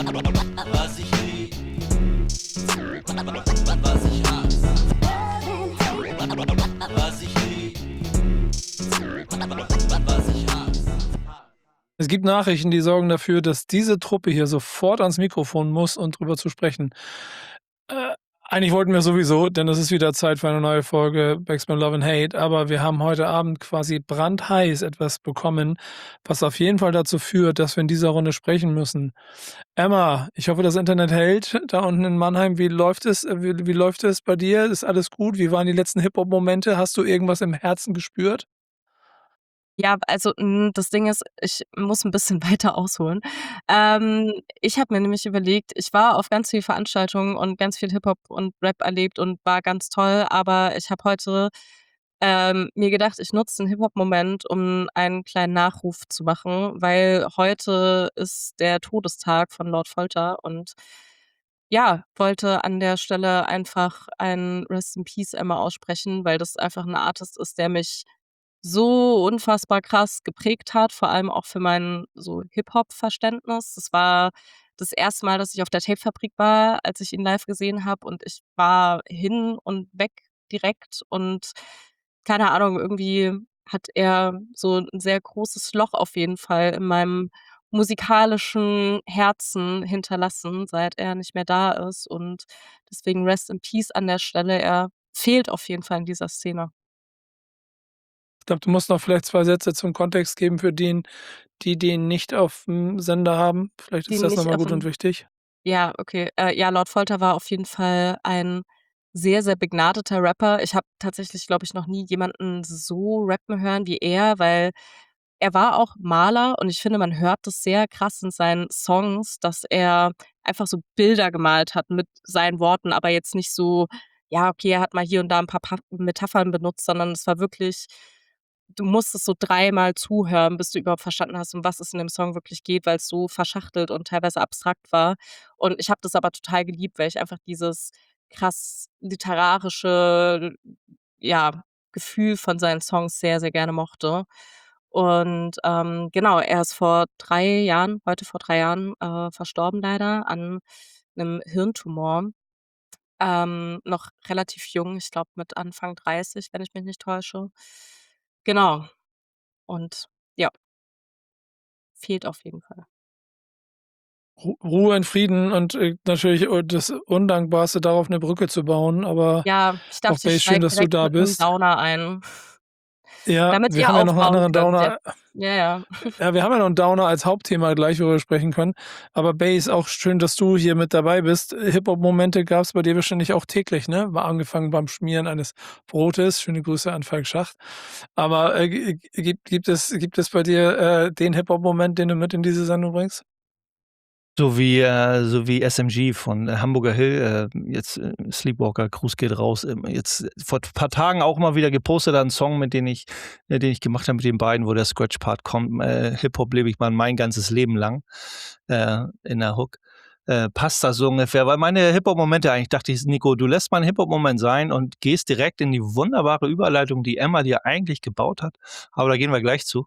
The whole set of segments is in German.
Was ich lieb, was ich hasse. Was ich lieb, was ich hasse. Es gibt Nachrichten, die sorgen dafür, dass diese Truppe hier sofort ans Mikrofon muss und drüber zu sprechen. Eigentlich wollten wir sowieso, denn es ist wieder Zeit für eine neue Folge Backspin Love and Hate, aber wir haben heute Abend quasi brandheiß etwas bekommen, was auf jeden Fall dazu führt, dass wir in dieser Runde sprechen müssen. Emma, ich hoffe, das Internet hält da unten in Mannheim. Wie läuft es? Wie läuft es bei dir? Ist alles gut? Wie waren die letzten Hip-Hop-Momente? Hast du irgendwas im Herzen gespürt? Ja, also, das Ding ist, ich muss 'n bisschen weiter ausholen. Ich habe mir nämlich überlegt, ich war auf ganz vielen Veranstaltungen und ganz viel Hip-Hop und Rap erlebt und war ganz toll, aber ich habe heute, mir gedacht, ich nutze den Hip-Hop-Moment, um einen kleinen Nachruf zu machen, weil heute ist der Todestag von Lord Folter und ja, wollte an der Stelle einfach ein Rest in Peace einmal aussprechen, weil das einfach 'n Artist ist, der mich so unfassbar krass geprägt hat, vor allem auch für mein so Hip-Hop-Verständnis. Das war das erste Mal, dass ich auf der Tapefabrik war, als ich ihn live gesehen habe und ich war hin und weg direkt und keine Ahnung, irgendwie hat er so 'n sehr großes Loch auf jeden Fall in meinem musikalischen Herzen hinterlassen, seit er nicht mehr da ist und deswegen Rest in Peace an der Stelle. Er fehlt auf jeden Fall in dieser Szene. Ich glaube, du musst noch vielleicht 2 Sätze zum Kontext geben für den die den nicht aufm Sender haben. Vielleicht Die ist das noch nicht mal auf gut und 'm wichtig. Ja, okay. Ja, Lord Folter war auf jeden Fall ein sehr, sehr begnadeter Rapper. Ich habe tatsächlich, glaube ich, noch nie jemanden so rappen hören wie er, weil er war auch Maler und ich finde, man hört das sehr krass in seinen Songs, dass er einfach so Bilder gemalt hat mit seinen Worten, aber jetzt nicht so, ja, okay, er hat mal hier und da 'n paar Metaphern benutzt, sondern es war wirklich du musstest so dreimal zuhören, bis du überhaupt verstanden hast, um was es in dem Song wirklich geht, weil's so verschachtelt und teilweise abstrakt war. Und ich habe das aber total geliebt, weil ich einfach dieses krass literarische, ja, Gefühl von seinen Songs sehr, sehr gerne mochte. Und, genau, er ist vor 3 Jahren heute vor 3 Jahren, verstorben leider an 'nem Hirntumor. Noch relativ jung, ich glaube mit Anfang 30, wenn ich mich nicht täusche. Genau. Und ja. Fehlt auf jeden Fall. Ruhe in Frieden und, natürlich, das Undankbarste, darauf 'ne Brücke zu bauen, aber Ja, ich auch dachte, ich Base, schön, steige dass du direkt da mit 'nem bist. Downer ein, Ja, damit wir ihr haben ja noch 'n aufbauen anderen könnt. Ja. Downer. Ja, ja. Ja, wir haben ja noch 'n Downer als Hauptthema gleich, worüber wir sprechen können. Aber Base, auch schön, dass du hier mit dabei bist. Hip-Hop-Momente gab's bei dir wahrscheinlich auch täglich, ne? Mal angefangen beim Schmieren eines Brotes. Schöne Grüße an Falk Schacht. Aber, gibt es bei dir, den Hip-Hop-Moment, den du mit in diese Sendung bringst? So wie SMG von Hamburger Hill, jetzt, Sleepwalker, Gruß geht raus, jetzt vor paar Tagen auch mal wieder gepostet, hat 'n Song, mit den ich gemacht habe mit den beiden, wo der Scratch-Part kommt, „Hip-Hop lebe ich mein ganzes Leben lang", in der Hook. Passt das so ungefähr, weil meine Hip-Hop-Momente eigentlich dachte ich: „Nico, du lässt mal 'n Hip-Hop-Moment sein und gehst direkt in die wunderbare Überleitung, die Emma dir eigentlich gebaut hat." Aber da gehen wir gleich zu.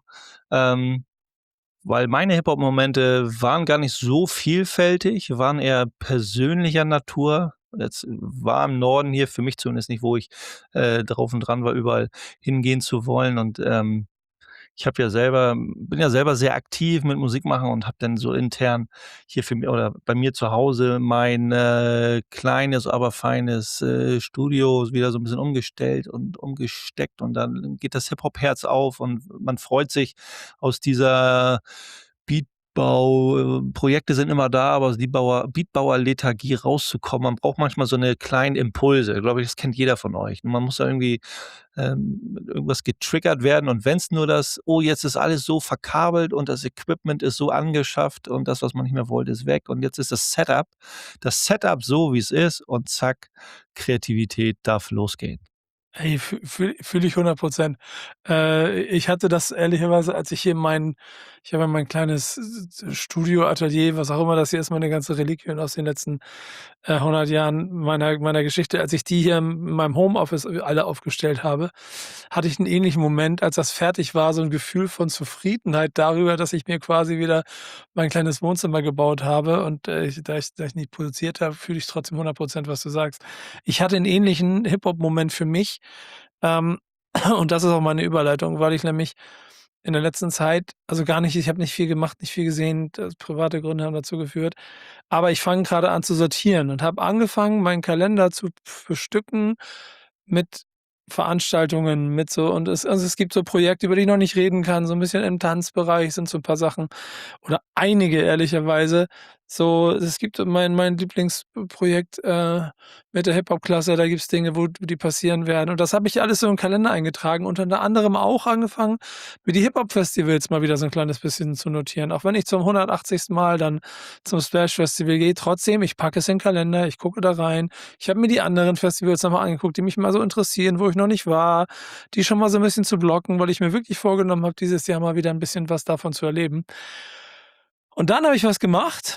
Weil meine Hip-Hop-Momente waren gar nicht so vielfältig, waren eher persönlicher Natur. Jetzt war im Norden hier für mich zumindest nicht, wo ich, drauf und dran war, überall hingehen zu wollen und, ich habe ja selber bin ja selber sehr aktiv mit Musik machen und habe dann so intern hier für mi oder bei mir zu Hause mein, kleines, aber feines, Studio wieder so 'n bisschen umgestellt und umgesteckt und dann geht das Hip-Hop-Herz auf und man freut sich aus dieser Projekte sind immer da, aber aus die Beatbauer-Lethargie rauszukommen, man braucht manchmal so 'ne kleinen Impulse. Glaube ich, das kennt jeder von euch. Man muss da irgendwie, mit irgendwas getriggert werden und wenn's nur das: „Oh, jetzt ist alles so verkabelt und das Equipment ist so angeschafft und das, was man nicht mehr wollte, ist weg und jetzt ist das Setup so, wie's ist und zack, Kreativität darf losgehen." Ey, fühle ich 100%. Ich hatte das ehrlicherweise, als ich hier Ich habe ja mein kleines Studio, Atelier, was auch immer das hier ist, meine ganze Reliquien aus den letzten 100 Jahren meiner Geschichte. Als ich die hier in meinem Homeoffice alle aufgestellt habe, hatte ich einen ähnlichen Moment, als das fertig war, so ein Gefühl von Zufriedenheit darüber, dass ich mir quasi wieder mein kleines Wohnzimmer gebaut habe. Und da ich nicht produziert habe, fühle ich trotzdem 100%, was du sagst. Ich hatte einen ähnlichen Hip-Hop-Moment für mich. Ähm, und das ist auch meine Überleitung, weil ich nämlich in der letzten Zeit, also gar nicht, ich habe nicht viel gemacht, nicht viel gesehen, private Gründe haben dazu geführt. Aber ich fange gerade an zu sortieren und habe angefangen, meinen Kalender zu bestücken mit Veranstaltungen, mit so, und es gibt so Projekte, über die ich noch nicht reden kann, so ein bisschen im Tanzbereich sind so ein paar Sachen oder einige ehrlicherweise. So, es gibt mein Lieblingsprojekt mit der Hip-Hop-Klasse, da gibt's Dinge, wo die passieren werden. Und das habe ich alles so im Kalender eingetragen und unter anderem auch angefangen, mir die Hip-Hop-Festivals mal wieder so ein kleines bisschen zu notieren. Auch wenn ich zum 180. Mal dann zum Splash-Festival gehe, trotzdem, ich packe es in den Kalender, ich gucke da rein. Ich habe mir die anderen Festivals nochmal angeguckt, die mich mal so interessieren, wo ich noch nicht war, die schon mal so ein bisschen zu blocken, weil ich mir wirklich vorgenommen habe, dieses Jahr mal wieder ein bisschen was davon zu erleben. Und dann habe ich was gemacht,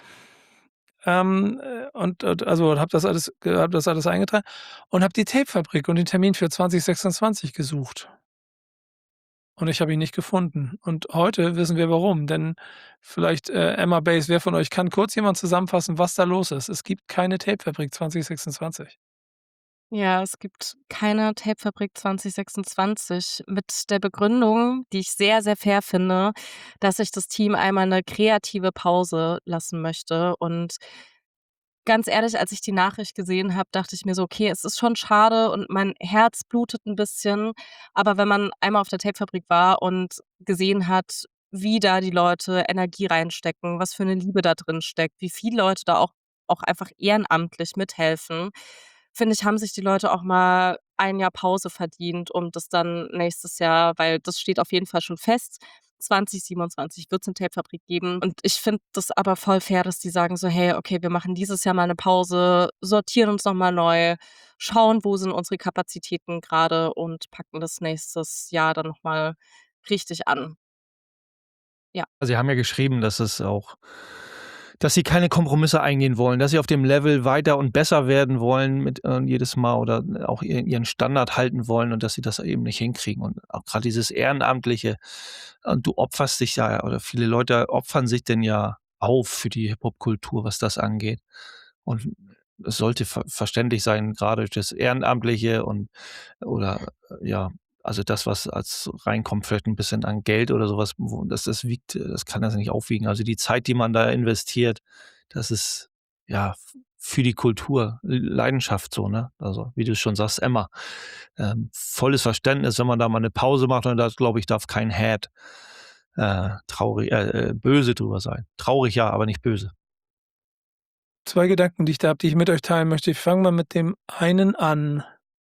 also habe das alles eingetragen und habe die Tapefabrik und den Termin für 2026 gesucht. Und ich habe ihn nicht gefunden. Und heute wissen wir warum. Denn vielleicht, Emma Base, wer von euch kann kurz jemand zusammenfassen, was da los ist? Es gibt keine Tapefabrik 2026. Ja, es gibt keine Tapefabrik 2026 mit der Begründung, die ich sehr, sehr fair finde, dass sich das Team einmal eine kreative Pause lassen möchte. Und ganz ehrlich, als ich die Nachricht gesehen habe, dachte ich mir so: „Okay, es ist schon schade und mein Herz blutet ein bisschen.“ Aber wenn man einmal auf der Tapefabrik war und gesehen hat, wie da die Leute Energie reinstecken, was für eine Liebe da drin steckt, wie viele Leute da auch einfach ehrenamtlich mithelfen, finde ich, haben sich die Leute auch mal ein Jahr Pause verdient, um das dann nächstes Jahr, weil das steht auf jeden Fall schon fest, 2027 wird's 'ne Tapefabrik geben. Und ich finde das aber voll fair, dass die sagen so: „Hey, okay, wir machen dieses Jahr mal 'ne Pause, sortieren uns noch mal neu, schauen, wo sind unsere Kapazitäten grade und packen das nächstes Jahr dann noch mal richtig an.“ Ja. Also, Sie haben ja geschrieben, dass Sie keine Kompromisse eingehen wollen, dass Sie auf dem Level weiter und besser werden wollen mit jedes Mal oder auch Ihren Standard halten wollen und dass Sie das eben nicht hinkriegen. Und auch gerade dieses Ehrenamtliche, und du opferst dich ja, oder viele Leute opfern sich denn ja auf für die Hip-Hop-Kultur, was das angeht. Und es sollte verständlich sein, gerade das Ehrenamtliche oder ja, also das, was als reinkommt, vielleicht ein bisschen an Geld oder sowas, wo das kann das nicht aufwiegen. Also die Zeit, die man da investiert, das ist, ja, für die Kultur, Leidenschaft so, ne? Also, wie du schon sagst, Emma, volles Verständnis, wenn man da mal eine Pause macht, und da, glaube ich, darf kein Hate, böse drüber sein. Traurig ja, aber nicht böse. 2 Gedanken, die ich da habe, die ich mit euch teilen möchte. Ich fange mal mit dem einen an,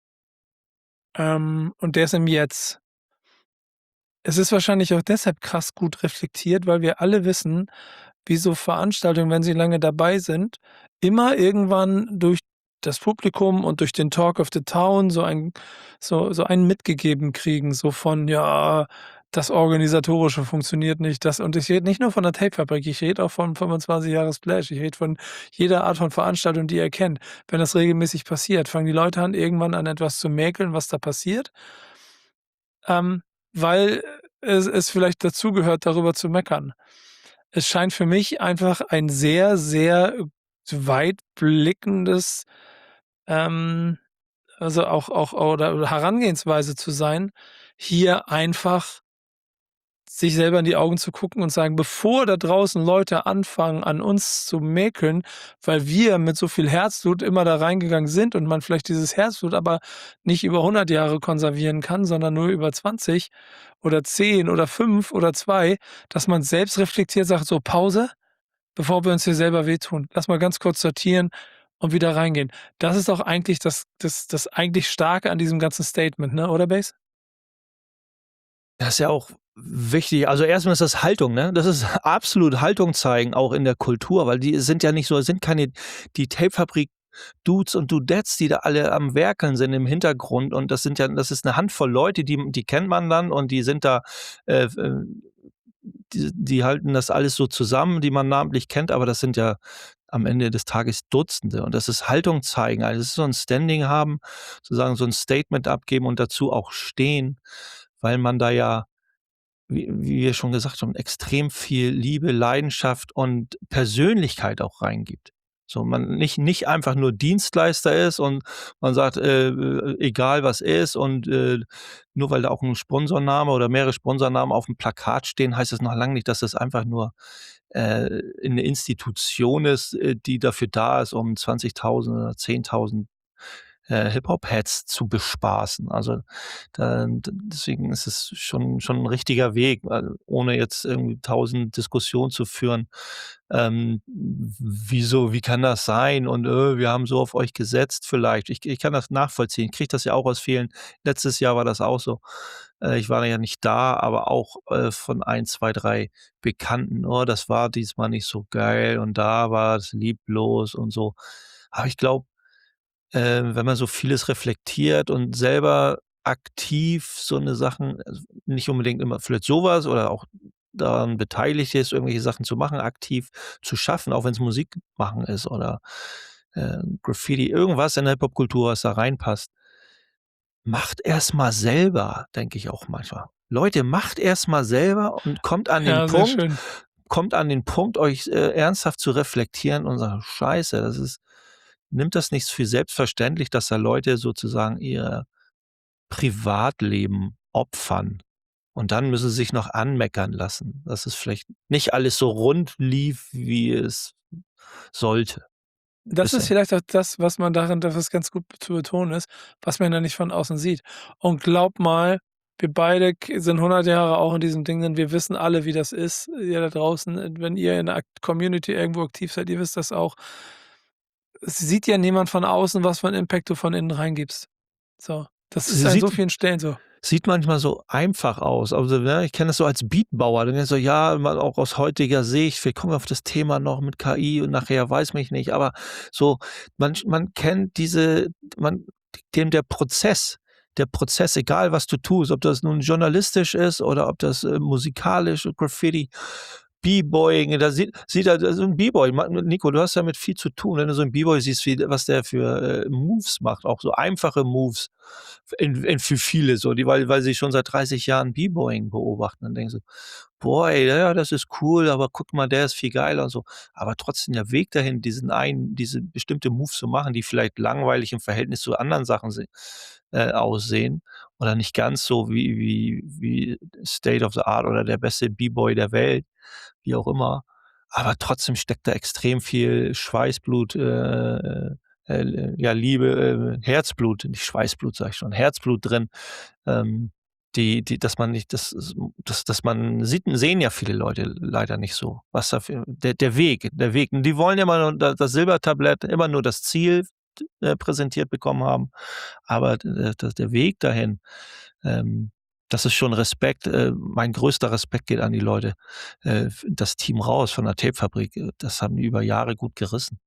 und der ist im Jetzt. Es ist wahrscheinlich auch deshalb krass gut reflektiert, weil wir alle wissen, wie so Veranstaltungen, wenn sie lange dabei sind, immer irgendwann durch das Publikum und durch den Talk of the Town so einen mitgegeben kriegen, so von: „Ja, das Organisatorische funktioniert nicht“, das, und ich rede nicht nur von der Tapefabrik, ich rede auch von 25 Jahre Splash. Ich rede von jeder Art von Veranstaltung, die ihr kennt. Wenn das regelmäßig passiert, fangen die Leute an, irgendwann an etwas zu mäkeln, was da passiert, ähm, weil es vielleicht dazugehört, darüber zu meckern. Es scheint für mich einfach ein sehr, sehr weitblickendes, ähm, also auch oder Herangehensweise zu sein, hier einfach sich selber in die Augen zu gucken und sagen: „Bevor da draußen Leute anfangen, an uns zu mäkeln, weil wir mit so viel Herzblut immer da reingegangen sind und man vielleicht dieses Herzblut aber nicht über 100 Jahre konservieren kann, sondern nur über 20 oder 10 oder 5 oder 2, dass man selbst reflektiert sagt: „So, Pause, bevor wir uns hier selber wehtun. Lass mal ganz kurz sortieren und wieder reingehen.“ Das ist doch eigentlich das eigentlich Starke an diesem ganzen Statement, ne, oder Base? Das ist ja auch wichtig. Also, erstmal ist das Haltung, ne? Das ist absolut Haltung zeigen, auch in der Kultur, weil die sind ja nicht so, sind keine, die Tapefabrik-Dudes und Dudettes, die da alle am Werkeln sind im Hintergrund, und das ist eine Handvoll Leute, die kennt man dann, und die sind da, die halten das alles so zusammen, die man namentlich kennt, aber das sind ja am Ende des Tages Dutzende. Und das ist Haltung zeigen. Also, das ist so ein Standing haben, sozusagen so ein Statement abgeben und dazu auch stehen, weil man da ja, wie wir schon gesagt haben, extrem viel Liebe, Leidenschaft und Persönlichkeit auch reingibt. So, man nicht einfach nur Dienstleister ist und man sagt, egal was ist und, nur weil da auch ein Sponsorname oder mehrere Sponsornamen auf dem Plakat stehen, heißt das noch lange nicht, dass das einfach nur, 'ne Institution ist, die dafür da ist, um 20.000 oder 10.000 Hip-Hop-Heads zu bespaßen. Also, deswegen ist es schon 'n richtiger Weg, ohne jetzt irgendwie 1.000 Diskussionen zu führen. Wieso, wie kann das sein? Und, wir haben so auf euch gesetzt vielleicht. Ich kann das nachvollziehen. Ich kriege das ja auch aus vielen letztes Jahr war das auch so. Ich war ja nicht da, aber auch, von ein, 2, 3 Bekannten: „Oh, das war diesmal nicht so geil und da war es lieblos“ und so. Aber ich glaube, wenn man so vieles reflektiert und selber aktiv so 'ne Sachen, also, nicht unbedingt immer vielleicht so was oder auch daran beteiligt ist, irgendwelche Sachen zu machen, aktiv zu schaffen, auch wenn's Musik machen ist oder, Graffiti, irgendwas in der Hip-Hop-Kultur, was da reinpasst. Macht erst mal selber, denke ich auch manchmal. Leute, macht erst mal selber und Ja, sehr schön. kommt an den Punkt, euch, ernsthaft zu reflektieren und sagt: „Scheiße, das ist nimmt das nicht für selbstverständlich, dass da Leute sozusagen ihr Privatleben opfern und dann müssen sie sich noch anmeckern lassen, dass es vielleicht nicht alles so rund lief, wie es sollte Das ist bisher.“ vielleicht auch das, was man darin das was ganz gut zu betonen ist, was man ja nicht von außen sieht. Und glaub mal, wir beide sind 100 Jahre auch in diesem Ding drin. Wir wissen alle, wie das ist, ihr da draußen. Wenn ihr in der Community irgendwo aktiv seid, ihr wisst das auch. Es sieht ja niemand von außen, was für 'n Impact du von innen reingibst. So, das ist Sie an so sieht vielen Stellen so. Sieht manchmal so einfach aus. Also, ne, ich kenne das so als Beatbauer, dann denkst du so: „Ja, mal auch aus heutiger Sicht, wir kommen auf das Thema noch mit KI und nachher weiß mich nicht.“ Aber so, man kennt man dem der Prozess, egal was du tust, ob das nun journalistisch ist oder ob das, musikalisch, Graffiti, B-Boying, da sieht er so 'n B-Boy Nico, du hast damit viel zu tun, wenn du so 'n B-Boy siehst, was der für, Moves macht, auch so einfache Moves für viele so, weil sie schon seit 30 Jahren B-Boying beobachten. Dann denken sie: „Boah, ey, ja, das ist cool, aber guck mal, der ist viel geiler“ und so. Aber trotzdem der Weg dahin, diese bestimmte Moves zu machen, die vielleicht langweilig im Verhältnis zu anderen Sachen aussehen oder nicht ganz so wie State of the Art oder der beste B-Boy der Welt, wie auch immer. Aber trotzdem steckt da extrem viel Schweißblut, ja, Liebe, Herzblut, nicht Schweißblut, sage ich schon, Herzblut drin, ähm, dass man nicht dass man sehen ja viele Leute leider nicht so, was da für der Weg. Und die wollen immer nur das Silbertablett, immer nur das Ziel, präsentiert bekommen haben, aber der Weg dahin, das ist schon Respekt. Mein größter Respekt geht an die Leute, das Team raus von der Tapefabrik. Das haben die über Jahre gut gerissen.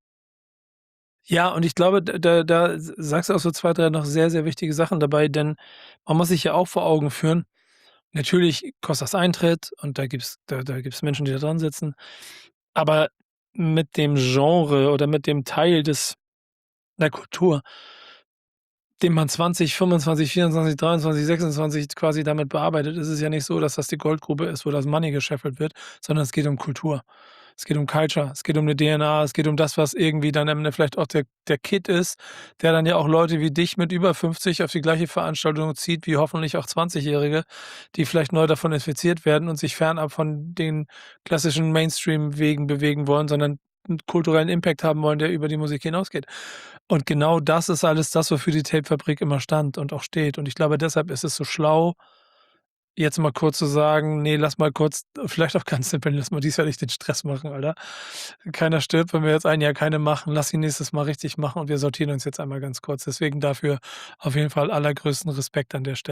Ja, und ich glaube, da sagst du auch so 2, 3 noch sehr, sehr wichtige Sachen dabei, denn man muss sich ja auch vor Augen führen, natürlich kostet das Eintritt und da gibt's Menschen, die da dran sitzen, aber mit dem Genre oder mit dem Teil der Kultur, den man 20, 25, 24, 23, 26 quasi damit bearbeitet, ist es ja nicht so, dass das die Goldgrube ist, wo das Money gescheffelt wird, sondern es geht um Kultur. Es geht um Culture, es geht um 'ne DNA, es geht um das, was irgendwie dann am Ende vielleicht auch der Kid ist, der dann ja auch Leute wie dich mit über 50 auf die gleiche Veranstaltung zieht, wie hoffentlich auch 20-Jährige, die vielleicht neu davon infiziert werden und sich fernab von den klassischen Mainstream-Wegen bewegen wollen, sondern 'n kulturellen Impact haben wollen, der über die Musik hinausgeht. Und genau das ist alles das, wofür die Tapefabrik immer stand und auch steht. Und ich glaube, deshalb ist es so schlau, jetzt mal kurz zu sagen: „Ne, lass mal kurz“, vielleicht auch ganz simpel: „Lass mal dies Jahr nicht den Stress machen, Alter. Keiner stirbt, wenn wir jetzt ein Jahr keine machen. Lass ihn nächstes Mal richtig machen und wir sortieren uns jetzt einmal ganz kurz.“ Deswegen dafür auf jeden Fall allergrößten Respekt an der Stelle.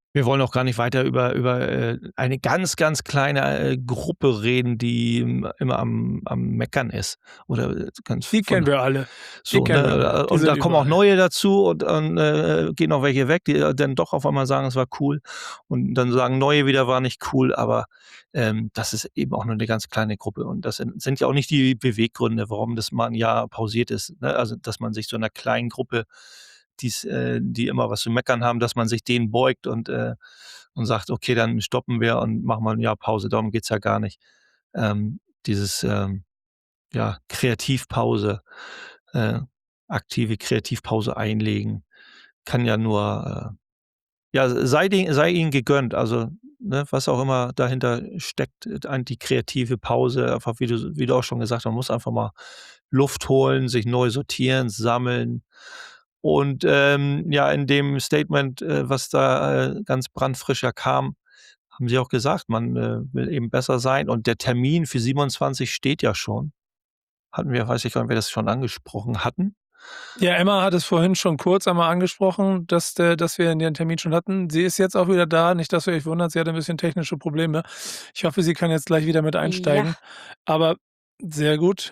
Wir wollen auch gar nicht weiter über eine ganz, ganz kleine Gruppe reden, die immer am Meckern ist. Oder ganz Die kennen von wir alle. Die so, kennen wir alle. ne? Die Und da sind kommen auch überall. neue dazu und gehen auch welche weg, die dann doch auf einmal sagen, es war cool. Und dann sagen neue wieder, war nicht cool, aber das ist eben auch nur eine ganz kleine Gruppe. Und das sind ja auch nicht die Beweggründe, warum das mal ein Jahr pausiert ist, ne? Also, dass man sich so einer kleinen Gruppe, die immer was zu meckern haben, dass man sich denen beugt und sagt: „Okay, dann stoppen wir und machen mal 'n Jahr Pause." Darum geht's ja gar nicht. Dieses, ja, Kreativpause, äh, aktive Kreativpause einlegen, kann ja nur, ja, sei ihnen gegönnt. Also, ne, was auch immer dahinter steckt, die kreative Pause, einfach wie du auch schon gesagt hast, man muss einfach mal Luft holen, sich neu sortieren, sammeln. Und, ja, in dem Statement, was da, ganz brandfrisch ja kam, haben sie auch gesagt, man, will eben besser sein und der Termin für 27 steht ja schon. Hatten wir weiß ich gar nicht, ob wir das schon angesprochen hatten. Ja, Emma hat es vorhin schon kurz einmal angesprochen, dass wir den Termin schon hatten. Sie ist jetzt auch wieder da, nicht, dass ihr euch wundert, sie hatte 'n bisschen technische Probleme. Ich hoffe, sie kann jetzt gleich wieder mit Ja. einsteigen. Aber sehr gut.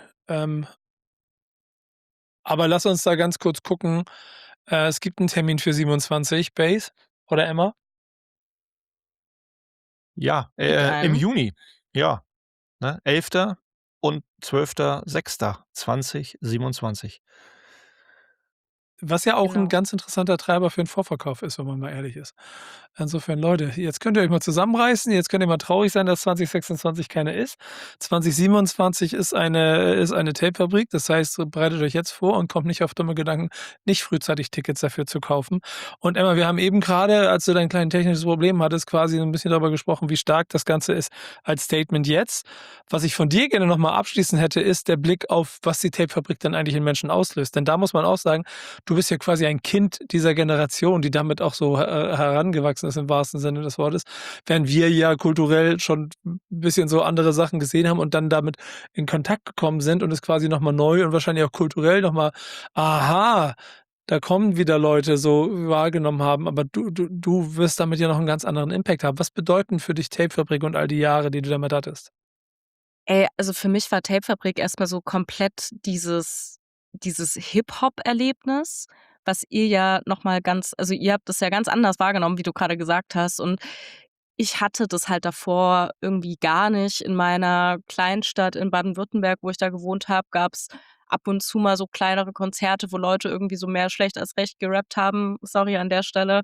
Aber lass uns da ganz kurz gucken. Es gibt 'n Termin für 27, Base oder Emma? Ja, Gibt im einen. Juni, ja, ne? 11. und 12.06.2027. Was ja auch 'n Genau. ganz interessanter Treiber für 'n Vorverkauf ist, wenn man mal ehrlich ist. Insofern, Leute, jetzt könnt ihr euch mal zusammenreißen, jetzt könnt ihr mal traurig sein, dass 2026 keine ist. 2027 ist eine Tapefabrik, das heißt, bereitet euch jetzt vor und kommt nicht auf dumme Gedanken, nicht frühzeitig Tickets dafür zu kaufen. Und Emma, wir haben eben grade, als du dein kleines technisches Problem hattest, quasi 'n bisschen darüber gesprochen, wie stark das Ganze ist als Statement jetzt. Was ich von dir gerne noch mal abschließend hätte, ist der Blick auf, was die Tapefabrik dann eigentlich in Menschen auslöst. Denn da muss man auch sagen, du bist ja quasi ein Kind dieser Generation, die damit auch so, herangewachsen ist im wahrsten Sinne des Wortes, während wir ja kulturell schon 'n bisschen so andere Sachen gesehen haben und dann damit in Kontakt gekommen sind und es quasi noch mal neu und wahrscheinlich auch kulturell noch mal: „Aha, da kommen wieder Leute", so wahrgenommen haben. Aber du wirst damit ja noch 'n ganz anderen Impact haben. Was bedeuten für dich Tapefabrik und all die Jahre, die du damit hattest? Ey, also für mich war Tapefabrik erst mal so komplett dieses Hip-Hop-Erlebnis, was ihr ja noch mal also ihr habt das ja ganz anders wahrgenommen, wie du grade gesagt hast. Und ich hatte das halt davor irgendwie gar nicht. In meiner Kleinstadt in Baden-Württemberg, wo ich da gewohnt habe, gab's ab und zu mal so kleinere Konzerte, wo Leute irgendwie so mehr schlecht als recht gerappt haben. Sorry an der Stelle.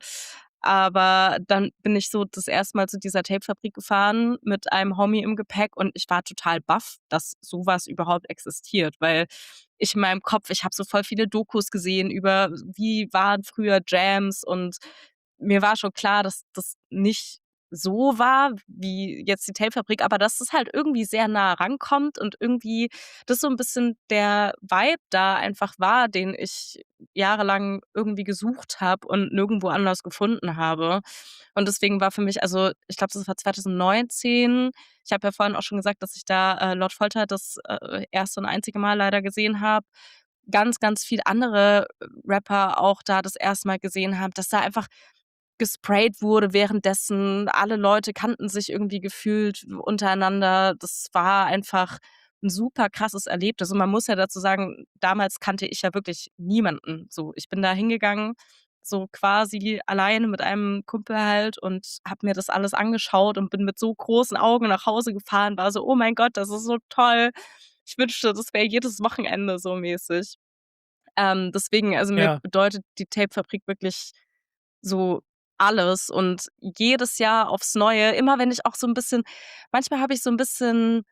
Aber dann bin ich so das 1. Mal zu dieser Tapefabrik gefahren mit einem Homie im Gepäck und ich war total baff, dass so was überhaupt existiert, weil ich in meinem Kopf ich habe so voll viele Dokus gesehen über wie waren früher Jams und mir war schon klar, dass das nicht so war wie jetzt die Tapefabrik, aber dass es halt irgendwie sehr nah rankommt und irgendwie das so 'n bisschen der Vibe da einfach war, den ich jahrelang irgendwie gesucht habe und nirgendwo anders gefunden habe. Und deswegen war für mich also, ich glaube, das war 2019. Ich habe ja vorhin auch schon gesagt, dass ich da, Lord Folter das, 1. und einzige Mal leider gesehen habe. Ganz, ganz viele andere Rapper auch da das 1. Mal gesehen habe, dass da einfach gesprayt wurde währenddessen. Alle Leute kannten sich irgendwie gefühlt untereinander. Das war einfach 'n super krasses Erlebnis. Und man muss ja dazu sagen, damals kannte ich ja wirklich niemanden so. Ich bin da hingegangen, so quasi alleine mit einem Kumpel halt und habe mir das alles angeschaut und bin mit so großen Augen nach Hause gefahren, war so: „Oh mein Gott, das ist so toll. Ich wünschte, das wäre jedes Wochenende so mäßig." Deswegen also, mir Ja. bedeutet die Tapefabrik wirklich so alles und jedes Jahr aufs Neue, immer wenn ich auch so 'n bisschen manchmal habe ich so 'n bisschen,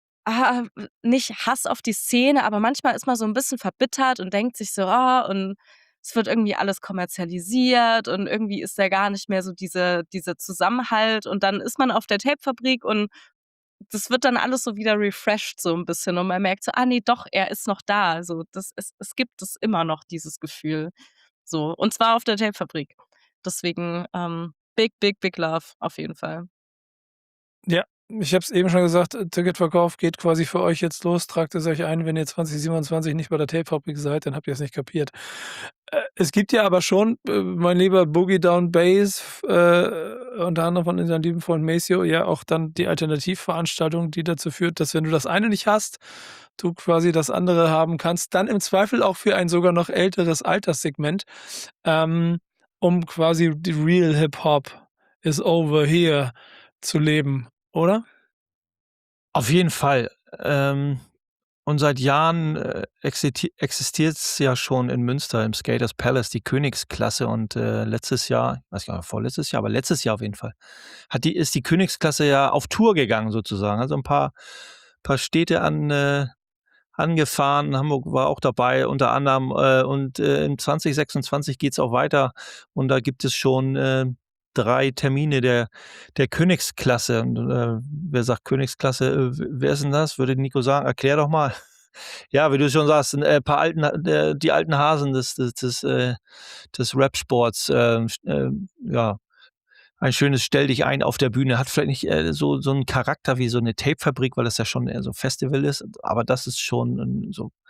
nicht Hass auf die Szene, aber manchmal ist man so 'n bisschen verbittert und denkt sich so: „Ah, und es wird irgendwie alles kommerzialisiert und irgendwie ist da gar nicht mehr so dieser Zusammenhalt." Und dann ist man auf der Tapefabrik und das wird dann alles so wieder refreshed so 'n bisschen und man merkt so: „Ah ne, doch, er ist noch da." Also, es gibt es immer noch, dieses Gefühl, so. Und zwar auf der Tapefabrik. Deswegen, big, big, big love auf jeden Fall. Ja, Ich habe es eben schon gesagt, Ticketverkauf geht quasi für euch jetzt los. Tragt es euch ein, wenn ihr 2027 nicht bei der Tape-Fabrik seid, dann habt ihr es nicht kapiert. Es gibt ja aber schon, mein lieber Boogie Down Bass, unter anderem von unserem lieben Freund Maceo, ja auch dann die Alternativveranstaltung, die dazu führt, dass wenn du das eine nicht hast, du quasi das andere haben kannst, dann im Zweifel auch für ein sogar noch älteres Alterssegment, um quasi die Real Hip-Hop is over here zu leben, oder? Auf jeden Fall. Und seit Jahren existiert es ja schon in Münster im Skaters Palace die Königsklasse und letztes Jahr, weiß gar nicht, vorletztes Jahr, aber letztes Jahr auf jeden Fall, ist die Königsklasse ja auf Tour gegangen sozusagen. Also ein paar Städte angefahren, Hamburg war auch dabei unter anderem und in 2026 geht es auch weiter und da gibt es schon 3 Termine der Königsklasse. Und wer sagt Königsklasse, wer ist denn das? Würde Nico sagen, erklär doch mal. Ja, wie du schon sagst, ein paar die alten Hasen des Rap-Sports, ja, ein schönes Stell dich ein auf der Bühne. Hat vielleicht nicht so einen Charakter wie so eine Tape-Fabrik, weil das ja schon eher so Festival ist, aber das ist schon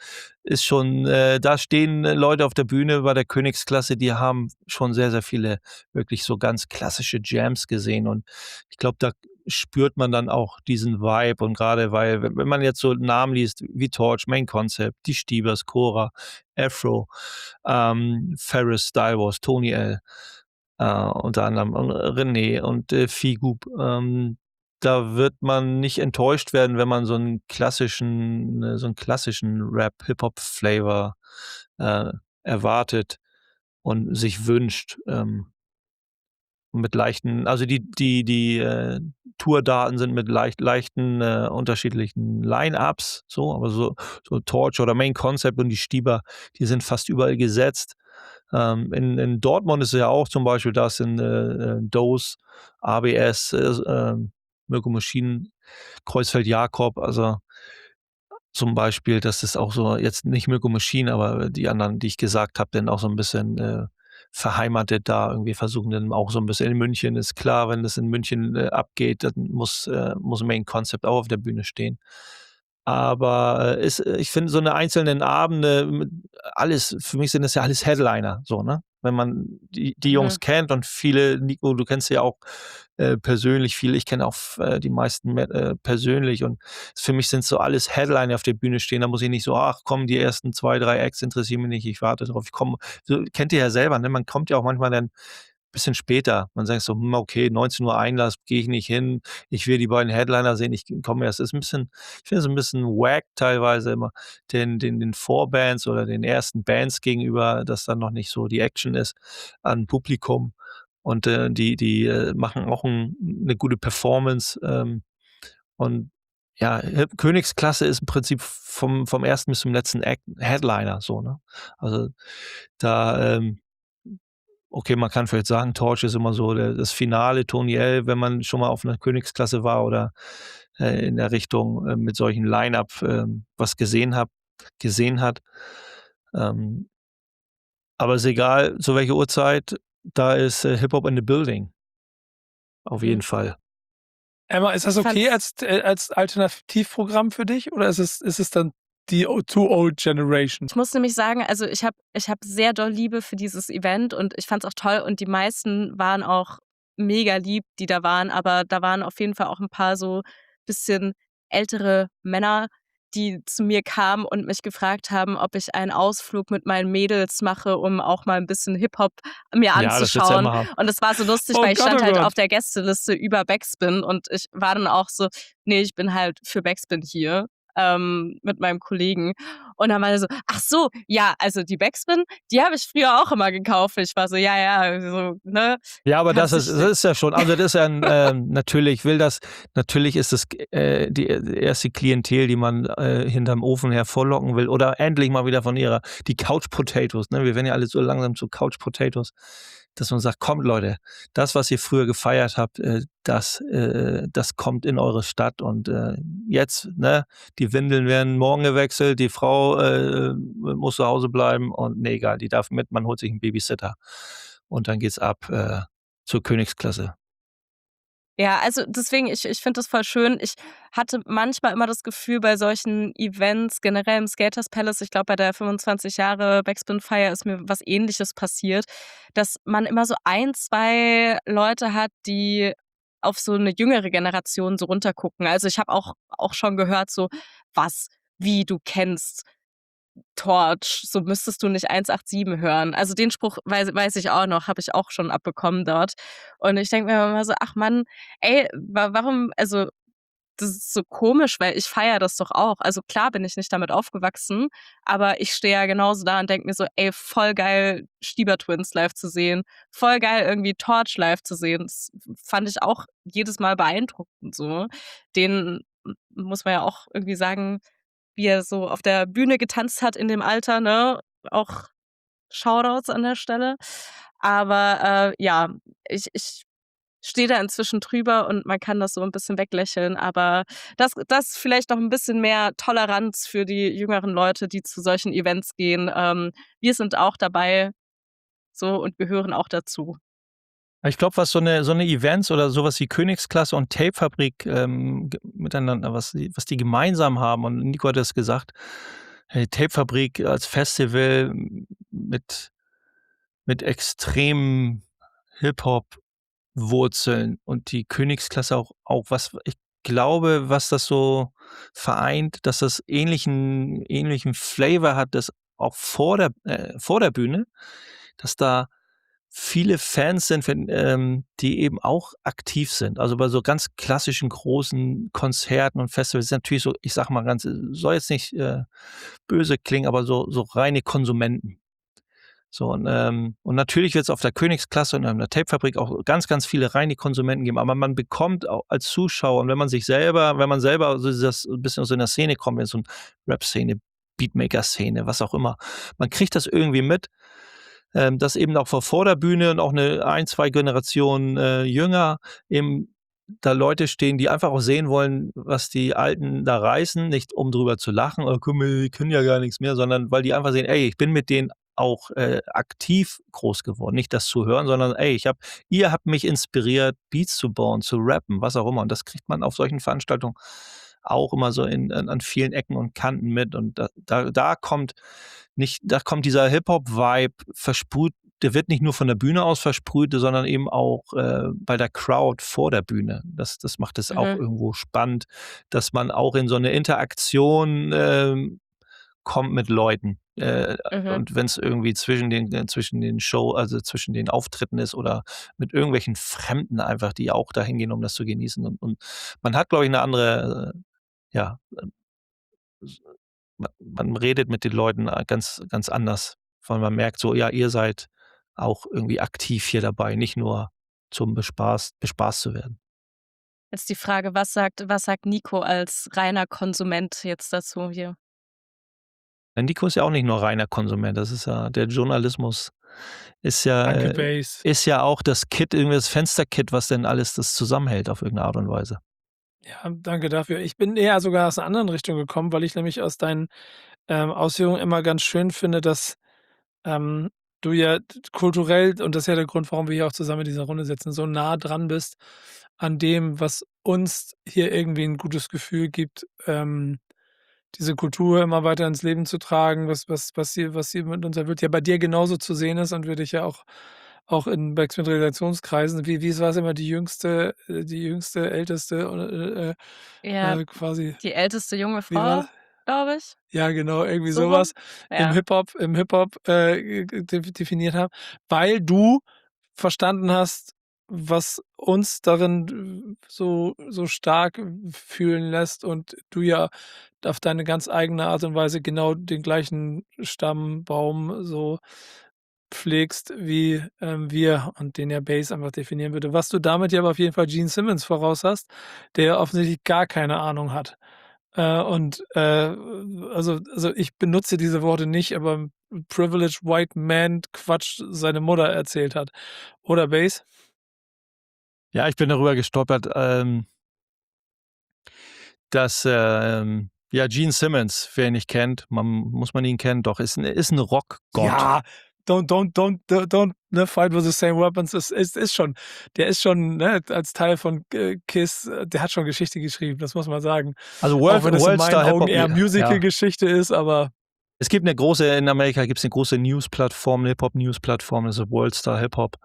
da stehen Leute auf der Bühne bei der Königsklasse, die haben schon sehr, sehr viele wirklich so ganz klassische Jams gesehen und ich glaube, da spürt man dann auch diesen Vibe und gerade weil, wenn man jetzt so Namen liest wie Torch, Main Concept, die Stiebers, Cora, Afro, Ferris, Style Wars, Tony L., unter anderem René und Figub. Da wird man nicht enttäuscht werden, wenn man so einen klassischen Rap-Hip-Hop-Flavor erwartet und sich wünscht. Mit leichten, also die Tourdaten sind mit leichten unterschiedlichen Line-Ups, aber so Torch oder Main Concept und die Stieber, die sind fast überall gesetzt. In Dortmund ist es ja auch zum Beispiel, da sind Dose, ABS, Mirko Maschinen, Kreuzfeld Jakob, also zum Beispiel, das ist auch so, jetzt nicht Mirko Maschinen, aber die anderen, die ich gesagt habe, dann auch so ein bisschen verheimatet da irgendwie versuchen dann auch so ein bisschen in München, ist klar, wenn das in München abgeht, dann muss Main Concept auch auf der Bühne stehen. Aber ich finde so eine einzelnen Abende, alles, für mich sind das ja alles Headliner, so, ne? Wenn man die Jungs kennt und viele, Nico, du kennst sie ja auch persönlich viele, ich kenne auch die meisten persönlich und für mich sind so alles Headliner auf der Bühne stehen, da muss ich nicht so, ach komm, die ersten 2, 3 Acts interessieren mich nicht, ich warte drauf, ich komme, so, kennt ihr ja selber, ne? Man kommt ja auch manchmal dann bisschen später. Man sagt so, okay, 19 Uhr Einlass, gehe ich nicht hin. Ich will die beiden Headliner sehen, ich komme erst. Ist ein bisschen, ich finde es ein bisschen wack teilweise immer den Vorbands oder den ersten Bands gegenüber, dass dann noch nicht so die Action ist an Publikum. Und die machen auch eine gute Performance. Und ja, Königsklasse ist im Prinzip vom ersten bis zum letzten Act Headliner, so, ne? Also da, okay, man kann vielleicht sagen, Torch ist immer so das Finale, Tony L., wenn man schon mal auf einer Königsklasse war oder in der Richtung mit solchen Line-Up was gesehen hat. Aber ist egal, zu welcher Uhrzeit, da ist Hip-Hop in the Building. Auf jeden Fall. Emma, ist das okay als Alternativprogramm für dich oder ist es dann die Too Old Generation? Ich muss nämlich sagen, also ich hab sehr doll Liebe für dieses Event und ich fand's auch toll und die meisten waren auch mega lieb, die da waren, aber da waren auf jeden Fall auch ein paar so bisschen ältere Männer, die zu mir kamen und mich gefragt haben, ob ich einen Ausflug mit meinen Mädels mache, um auch mal ein bisschen Hip-Hop mir Ja, das wird's ja anzuschauen. immer haben. Und es war so lustig, Oh weil ich Gott, stand oh halt Gott. auf der Gästeliste über Backspin und ich war dann auch so, nee, ich bin halt für Backspin hier. Mit meinem Kollegen. Und dann war er so, ach so, ja, also die Backspin, die habe ich früher auch immer gekauft. Ich war so, ja, so, ne? Ja, aber das Kannst ist ja schon, also das ist ja natürlich ist das die erste Klientel, die man hinterm Ofen hervorlocken will oder endlich mal wieder die Couch Potatoes, ne? Wir werden ja alle so langsam zu Couch Potatoes, dass man sagt, kommt Leute, das, was ihr früher gefeiert habt, das kommt in eure Stadt und jetzt, ne, die Windeln werden morgen gewechselt, die Frau muss zu Hause bleiben und nee, egal, die darf mit, man holt sich einen Babysitter und dann geht's ab zur Königsklasse. Ja, also deswegen, ich finde das voll schön. Ich hatte manchmal immer das Gefühl bei solchen Events, generell im Skaters Palace, ich glaube, bei der 25 Jahre Backspin Fire ist mir was Ähnliches passiert, dass man immer so 1, 2 Leute hat, die auf so eine jüngere Generation so runtergucken. Also, ich habe auch schon gehört so: „Was? Wie, du kennst Torch, so müsstest du nicht 187 hören?“ Also, den Spruch weiß ich auch noch, habe ich auch schon abbekommen dort. Und ich denke mir immer so: „Ach Mann, ey, warum“, also, das ist so komisch, weil ich feiere das doch auch. Also, klar bin ich nicht damit aufgewachsen, aber ich stehe ja genauso da und denke mir so: „Ey, voll geil, Stieber Twins live zu sehen, voll geil, irgendwie Torch live zu sehen.“ Das fand ich auch jedes Mal beeindruckend so. Den muss man ja auch irgendwie sagen, wie er so auf der Bühne getanzt hat in dem Alter, ne? Auch Shoutouts an der Stelle. Aber, ja, ich stehe da inzwischen drüber und man kann das so 'n bisschen weglächeln, aber das vielleicht noch 'n bisschen mehr Toleranz für die jüngeren Leute, die zu solchen Events gehen. Wir sind auch dabei so und gehören auch dazu. Ich glaube, was so eine Events oder sowas wie Königsklasse und Tapefabrik, miteinander was die gemeinsam haben, und Nico hat das gesagt, Tapefabrik als Festival mit extremen Hip-Hop-Wurzeln und die Königsklasse auch was ich glaube, was das so vereint, dass das ähnlichen Flavor hat, das auch vor der Bühne, dass da viele Fans sind, die eben auch aktiv sind. Also, bei so ganz klassischen großen Konzerten und Festivals ist natürlich so, ich sage mal ganz, soll jetzt nicht, böse klingen, aber so reine Konsumenten. So und natürlich wird es auf der Königsklasse und an der Tapefabrik auch ganz, ganz viele reine Konsumenten geben, aber man bekommt auch als Zuschauer, und wenn man selber so das 'n bisschen aus so 'ner Szene kommt, in so 'n Rap-Szene, Beatmaker-Szene, was auch immer, man kriegt das irgendwie mit, dass eben auch vor der Bühne und auch 2 Generationen, jünger eben da Leute stehen, die einfach auch sehen wollen, was die Alten da reißen, nicht um drüber zu lachen: „Oh, guck mal, die können ja gar nix mehr“, sondern weil die einfach sehen: „Ey, ich bin mit denen auch, aktiv groß geworden.“ Nicht das zu hören, sondern: „Ey, ihr habt mich inspiriert, Beats zu bauen, zu rappen“, was auch immer. Und das kriegt man auf solchen Veranstaltungen auch immer so an vielen Ecken und Kanten mit. Und da kommt dieser Hip-Hop-Vibe versprüht, der wird nicht nur von der Bühne aus versprüht, sondern eben auch, bei der Crowd vor der Bühne. Das macht es auch Mhm, irgendwo spannend, dass man auch in so 'ne Interaktion, kommt mit Leuten. mhm. Und wenn's irgendwie zwischen den also zwischen den Auftritten ist oder mit irgendwelchen Fremden einfach, die auch dahin gehen, um das zu genießen. Und man hat, glaube ich, 'ne andere, ja, s man redet mit den Leuten, ganz ganz anders, weil man merkt so, ja, ihr seid auch irgendwie aktiv hier dabei, nicht nur zum bespaßt zu werden. Jetzt die Frage, was sagt Nico als reiner Konsument jetzt dazu hier? Ja, Nico ist ja auch nicht nur reiner Konsument, das ist ja der Journalismus ist ja Danke, Base. ist ja auch das Kit, irgendwie das Fensterkit, was denn alles das zusammenhält auf irgendeine Art und Weise. Ja, danke dafür. Ich bin eher sogar aus 'ner anderen Richtung gekommen, weil ich nämlich aus deinen, Ausführungen immer ganz schön finde, dass, ähm, du ja kulturell, und das ist ja der Grund, warum wir hier auch zusammen in dieser Runde sitzen, so nah dran bist an dem, was uns hier irgendwie ein gutes Gefühl gibt, diese Kultur immer weiter ins Leben zu tragen, was hier mit uns erfüllt, ja bei dir genauso zu sehen ist und wir dich ja auch in Backspin-Redaktionskreisen, wie war's immer, die jüngste, älteste oder, Ja, quasi, die älteste junge wie war Frau, das? glaube ich, Ja, genau, irgendwie so sowas rum. Ja. Im Hip-Hop, definiert haben, weil du verstanden hast, was uns darin so stark fühlen lässt und du ja auf deine ganz eigene Art und Weise genau den gleichen Stammbaum so pflegst wie, wir und den ja Bass einfach definieren würde. Was du damit ja aber auf jeden Fall Gene Simmons voraus hast, der ja offensichtlich gar keine Ahnung hat. Also ich benutze diese Worte nicht, aber Privileged White Man Quatsch seine Mutter erzählt hat. Oder Bass? Ja, ich bin darüber gestolpert, dass, ja, Gene Simmons, wer ihn nicht kennt, muss man ihn kennen? Doch, ist 'n Rockgott. Ja, don't ne, fight with the same weapons. Ist schon, der ist schon, ne, als Teil von Kiss, der hat schon Geschichte geschrieben, das muss man sagen. Also Auch wenn es in meinen Worldstar Augen Hip-Hop, eher ja. Musical-Geschichte ist, aber Es gibt in Amerika gibt es eine große News-Plattform, eine Hip-Hop-News-Plattform, das ist Worldstar Hip-Hop.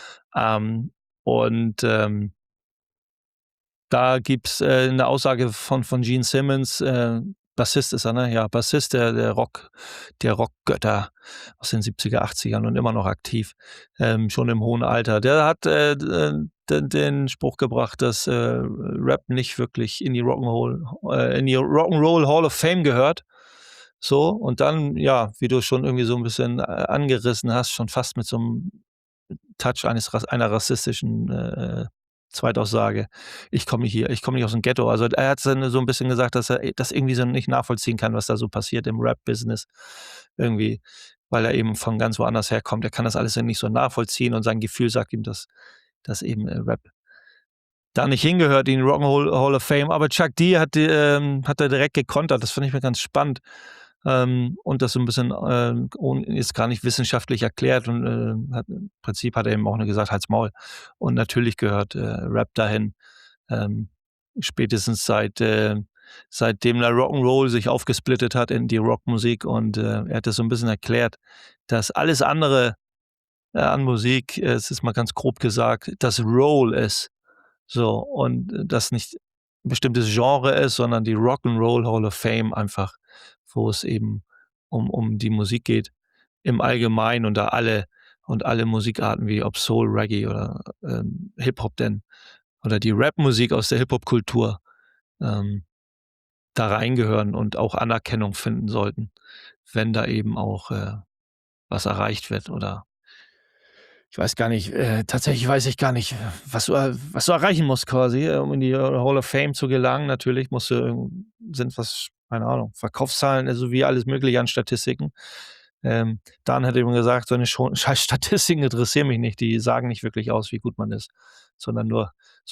Da gibt es eine Aussage von Gene Simmons, Bassist ist er, ne? Ja, Bassist der Rockgötter aus den 70er, 80ern und immer noch aktiv, schon im hohen Alter. Der hat den Spruch gebracht, dass Rap nicht wirklich in die Rock'n'Roll Hall of Fame gehört. So, und dann, ja, wie du schon irgendwie so ein bisschen angerissen hast, schon fast mit so einem Touch einer rassistischen Zweitaussage. Ich komme nicht aus dem Ghetto. Also er hat dann so ein bisschen gesagt, dass er das irgendwie so nicht nachvollziehen kann, was da so passiert im Rap-Business irgendwie, weil er eben von ganz woanders herkommt. Er kann das alles nicht so nachvollziehen und sein Gefühl sagt ihm, dass eben Rap da nicht hingehört in die Rock'n'Roll Hall of Fame. Aber Chuck D hat da direkt gekontert. Das fand ich mir ganz spannend. Und das so ein bisschen ist gar nicht wissenschaftlich erklärt und im Prinzip hat er eben auch nur gesagt, halt's Maul. Und natürlich gehört Rap dahin. Spätestens seitdem der Rock'n'Roll sich aufgesplittet hat in die Rockmusik und er hat das so ein bisschen erklärt, dass alles andere an Musik, es ist mal ganz grob gesagt, das Roll ist. So, und das nicht ein bestimmtes Genre ist, sondern die Rock'n'Roll Hall of Fame einfach, wo es eben um die Musik geht im Allgemeinen und da alle Musikarten wie ob Soul, Reggae oder Hip-Hop denn oder die Rap-Musik aus der Hip-Hop-Kultur da reingehören und auch Anerkennung finden sollten, wenn da eben auch was erreicht wird oder ich weiß gar nicht, tatsächlich weiß ich gar nicht, was du erreichen musst quasi, um in die Hall of Fame zu gelangen. Natürlich sind was, keine Ahnung, Verkaufszahlen, also wie alles mögliche an Statistiken. Dan hat eben gesagt, so eine scheiß Statistiken interessieren mich nicht, die sagen nicht wirklich aus, wie gut man ist, sondern nur,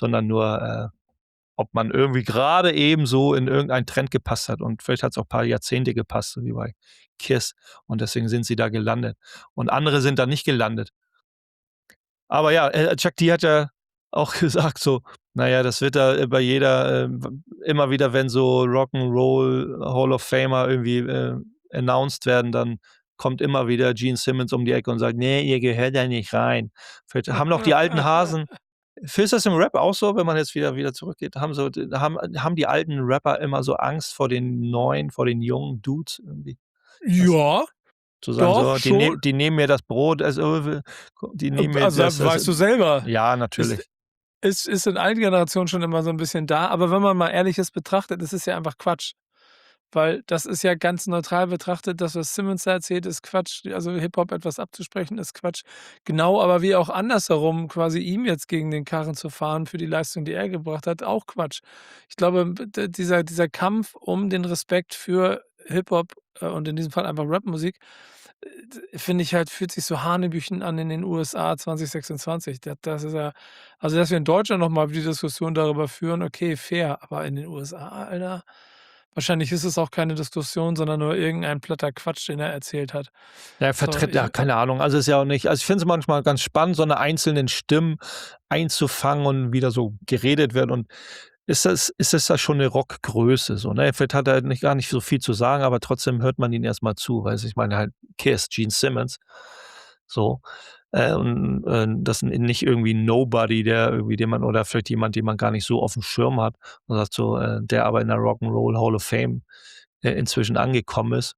ob man irgendwie gerade eben so in irgendeinen Trend gepasst hat und vielleicht hat es auch ein paar Jahrzehnte gepasst, so wie bei Kiss und deswegen sind sie da gelandet. Und andere sind da nicht gelandet. Aber ja, Chuck D hat ja auch gesagt so, naja, das wird da bei jeder, immer wieder, wenn so Rock'n'Roll Hall of Famer irgendwie announced werden, dann kommt immer wieder Gene Simmons um die Ecke und sagt, nee, ihr gehört da nicht rein. Vielleicht haben noch die alten Hasen, ist das im Rap auch so, wenn man jetzt wieder zurückgeht, haben die alten Rapper immer so Angst vor den neuen, vor den jungen Dudes irgendwie? ja, Zu sagen, doch, so, schon. die nehmen mir das Brot, also die nehmen mir Also das. weißt du selber. Ja, natürlich. Es ist in allen Generationen schon immer so ein bisschen da, aber wenn man mal Ehrliches betrachtet, das ist ja einfach Quatsch. Weil das ist ja ganz neutral betrachtet, das, was Simmons da erzählt, ist Quatsch. Also Hip-Hop etwas abzusprechen, ist Quatsch. Genau, aber wie auch andersherum, quasi ihm jetzt gegen den Karren zu fahren für die Leistung, die er gebracht hat, auch Quatsch. Ich glaube, dieser Kampf um den Respekt für Hip-Hop und in diesem Fall einfach Rapmusik, finde ich halt, fühlt sich so hanebüchen an in den USA 2026. Das ist ja, also dass wir in Deutschland nochmal die Diskussion darüber führen, okay, fair, aber in den USA, Alter, wahrscheinlich ist es auch keine Diskussion, sondern nur irgendein platter Quatsch, den er erzählt hat. Ja, er vertritt, ja, keine Ahnung. Also ist ja auch nicht, also ich finde es manchmal ganz spannend, so eine einzelnen Stimmen einzufangen und wieder so geredet wird. Und ist das da schon eine Rockgröße? So, ne? Vielleicht hat er gar nicht so viel zu sagen, aber trotzdem hört man ihn erstmal zu, weil ich meine halt Kiss, Gene Simmons. So. Und das ist nicht irgendwie Nobody, oder vielleicht jemand, den man gar nicht so auf dem Schirm hat und sagt so, der aber in der Rock'n'Roll Hall of Fame inzwischen angekommen ist.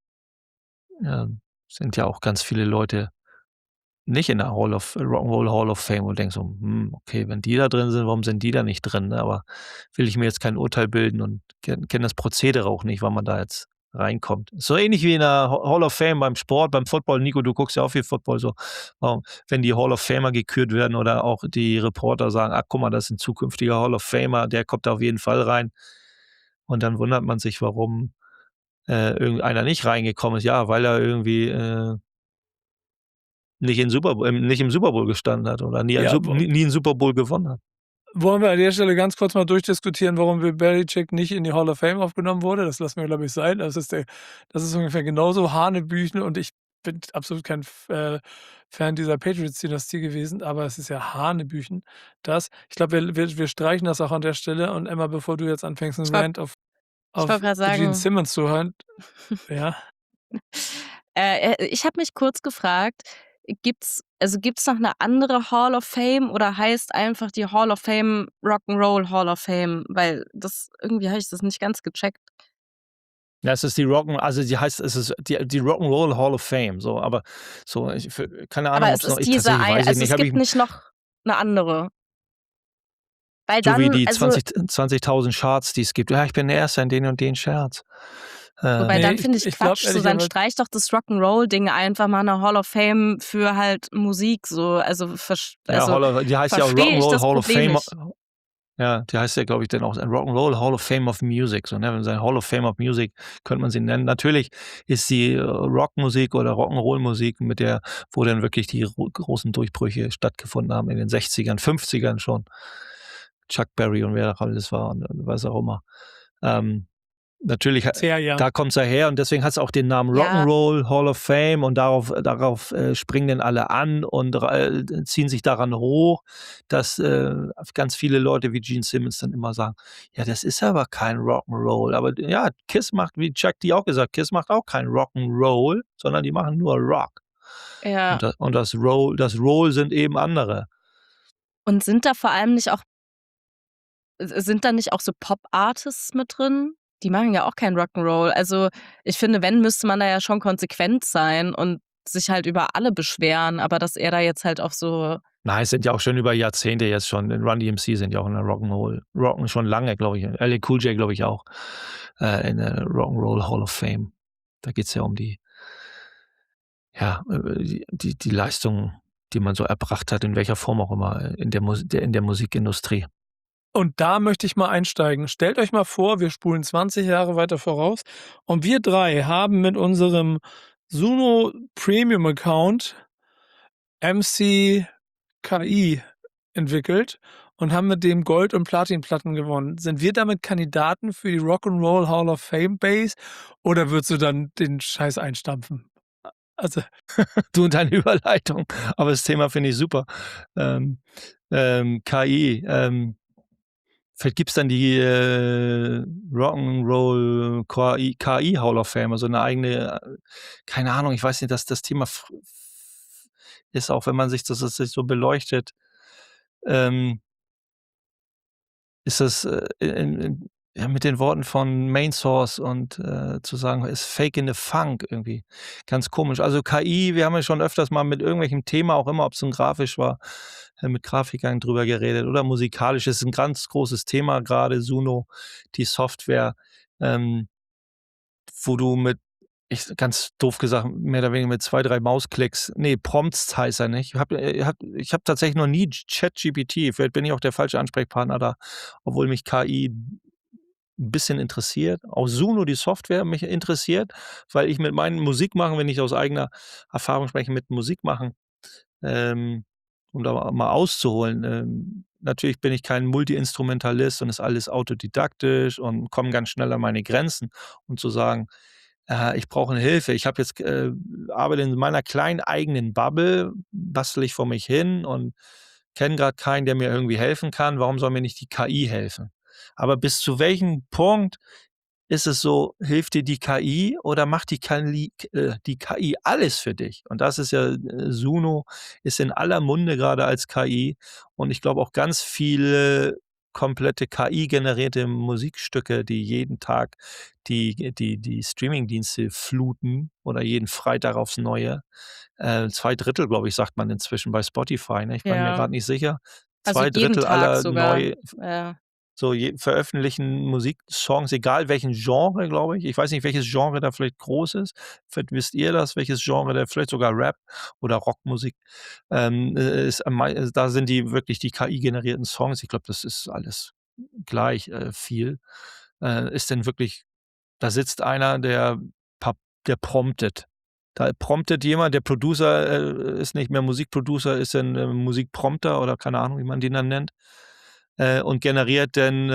Sind ja auch ganz viele Leute nicht in der Rock'n'Roll Hall of Fame und denkst so, okay, wenn die da drin sind, warum sind die da nicht drin? Ne? Aber will ich mir jetzt kein Urteil bilden und kenne das Prozedere auch nicht, wann man da jetzt reinkommt. So ähnlich wie in der Hall of Fame beim Sport, beim Football. Nico, du guckst ja auch viel Football, so, wenn die Hall of Famer gekürt werden oder auch die Reporter sagen, ach guck mal, das ist ein zukünftiger Hall of Famer, der kommt da auf jeden Fall rein. Und dann wundert man sich, warum irgendeiner nicht reingekommen ist. Ja, weil er irgendwie nicht im Super Bowl gestanden hat oder nie einen Super Bowl gewonnen hat. Wollen wir an der Stelle ganz kurz mal durchdiskutieren, warum Bill Belichick nicht in die Hall of Fame aufgenommen wurde? Das lassen wir, glaube ich, sein. Das ist ungefähr genauso Hanebüchen und ich bin absolut kein Fan dieser Patriots-Dynastie gewesen, aber es ist ja Hanebüchen, das. Ich glaube, wir streichen das auch an der Stelle und Emma, bevor du jetzt anfängst, 'n Ich wollte Rant auf ich wollte grad Gene sagen Simmons zu hören. Ja? Ich habe mich kurz gefragt, gibt's noch 'ne andere Hall of Fame oder heißt einfach die Hall of Fame Rock'n'Roll Hall of Fame? Weil das irgendwie habe ich das nicht ganz gecheckt. Ja, es ist die es ist die Rock'n'Roll Hall of Fame, so, aber so, keine Aber Ahnung, es ob's noch ist diese tatsächlich eine, weiß ich also nicht, es habe gibt ich nicht noch 'ne andere? Weil so wie dann die also 20.000 Charts, die es gibt. Ja, ich bin der Erste in den und den Charts. wobei Ne, dann finde ich ich glaube Quatsch, so dann ehrlicherweise streich doch das Rock'n'Roll-Ding einfach, mach 'ne Hall of Fame für halt Musik so. Also Ja, die heißt ja auch verstehe ich Rock'n'Roll das Hall of Problem Fame. nicht. Ja, die heißt ja, glaube ich, dann auch Rock'n'Roll Hall of Fame of Music, so, ne? Wenn sie Hall of Fame of Music könnte man sie nennen. Natürlich ist die Rockmusik oder Rock'n'Roll-Musik, wo dann wirklich die großen Durchbrüche stattgefunden haben in den 60ern, 50ern schon. Chuck Berry und wer da alles war und was auch immer. Natürlich, sehr, ja. da kommt's ja her und deswegen hat's auch den Namen Ja. Rock'n'Roll Hall of Fame und darauf springen dann alle an und ziehen sich daran hoch, dass ganz viele Leute wie Gene Simmons dann immer sagen: „Ja, das ist aber kein Rock'n'Roll." Aber ja, Kiss macht, wie Chuck D auch gesagt, Kiss macht auch kein Rock'n'Roll, sondern die machen nur Rock. Ja. Und das Roll sind eben andere. Und sind da vor allem nicht auch sind da nicht auch so Pop-Artists mit drin? Die machen ja auch kein Rock'n'Roll. Also, ich finde, wenn, müsste man da ja schon konsequent sein und sich halt über alle beschweren, aber dass er da jetzt halt auf so Nein, es sind ja auch schon über Jahrzehnte jetzt schon. Run DMC sind ja auch in der Rock'n schon lange, glaube ich. LL Cool J, glaube ich, auch in der Rock'n'Roll Hall of Fame. Da geht's ja um die Leistung, die man so erbracht hat, in welcher Form auch immer, in der Musikindustrie. Und da möchte ich mal einsteigen. Stellt euch mal vor, wir spulen 20 Jahre weiter voraus und wir 3 haben mit unserem Suno Premium Account MC KI entwickelt und haben mit dem Gold- und Platinplatten gewonnen. Sind wir damit Kandidaten für die Rock'n'Roll Hall of Fame Base oder würdest du dann den Scheiß einstampfen? Also Du und deine Überleitung, aber das Thema finde ich super. KI, vielleicht gibt's dann die Rock'n'Roll KI Hall of Fame, also 'ne eigene, keine Ahnung, ich weiß nicht, dass das Thema ist, auch wenn man sich das so beleuchtet, ähm ist das ja, mit den Worten von Main Source und zu sagen, ist Fake in the Funk irgendwie ganz komisch. Also KI, wir haben ja schon öfters mal mit irgendwelchem Thema, auch immer, ob's nun grafisch war, mit Grafikern drüber geredet oder musikalisch. Das ist 'n ganz großes Thema, grade Suno, die Software, ähm, wo du ganz doof gesagt, mehr oder weniger mit 2, 3 Mausklicks, Prompts heißt er nicht. Ich habe tatsächlich noch nie ChatGPT, vielleicht bin ich auch der falsche Ansprechpartner da, obwohl mich KI 'n bisschen interessiert. Auch Suno, die Software, mich interessiert, weil ich mit meinen Musikmachen, wenn ich aus eigener Erfahrung spreche, mit Musikmachen, um da mal auszuholen, natürlich bin ich kein Multiinstrumentalist und ist alles autodidaktisch und komme ganz schnell an meine Grenzen. Und zu sagen, ich brauche 'ne Hilfe. Ich habe jetzt arbeite in meiner kleinen eigenen Bubble, bastle ich vor mich hin und kenne grad keinen, der mir irgendwie helfen kann. Warum soll mir nicht die KI helfen? Aber bis zu welchem Punkt ist es so, hilft dir die KI oder macht die KI alles für dich? Und das ist ja Suno ist in aller Munde grade als KI und ich glaube auch ganz viele komplette KI-generierte Musikstücke, die jeden Tag die Streamingdienste fluten oder jeden Freitag aufs Neue. 2/3, glaube ich, sagt man inzwischen bei Spotify, ne? Ich bin mir Ja. grad nicht sicher. Also jeden 2/3 Tag aller sogar. neu Ja. veröffentlichten Musiksongs, egal welchen Genre, glaube ich. Ich weiß nicht, welches Genre da vielleicht groß ist. Vielleicht wisst ihr das, welches Genre da, vielleicht sogar Rap oder Rockmusik, ist da sind die KI-generierten Songs. Ich glaube, das ist alles gleich viel. Ist denn wirklich Da sitzt einer, der promptet. Da promptet jemand, der Producer ist nicht mehr Musikproducer, ist dann Musikprompter oder keine Ahnung, wie man den dann nennt, und generiert dann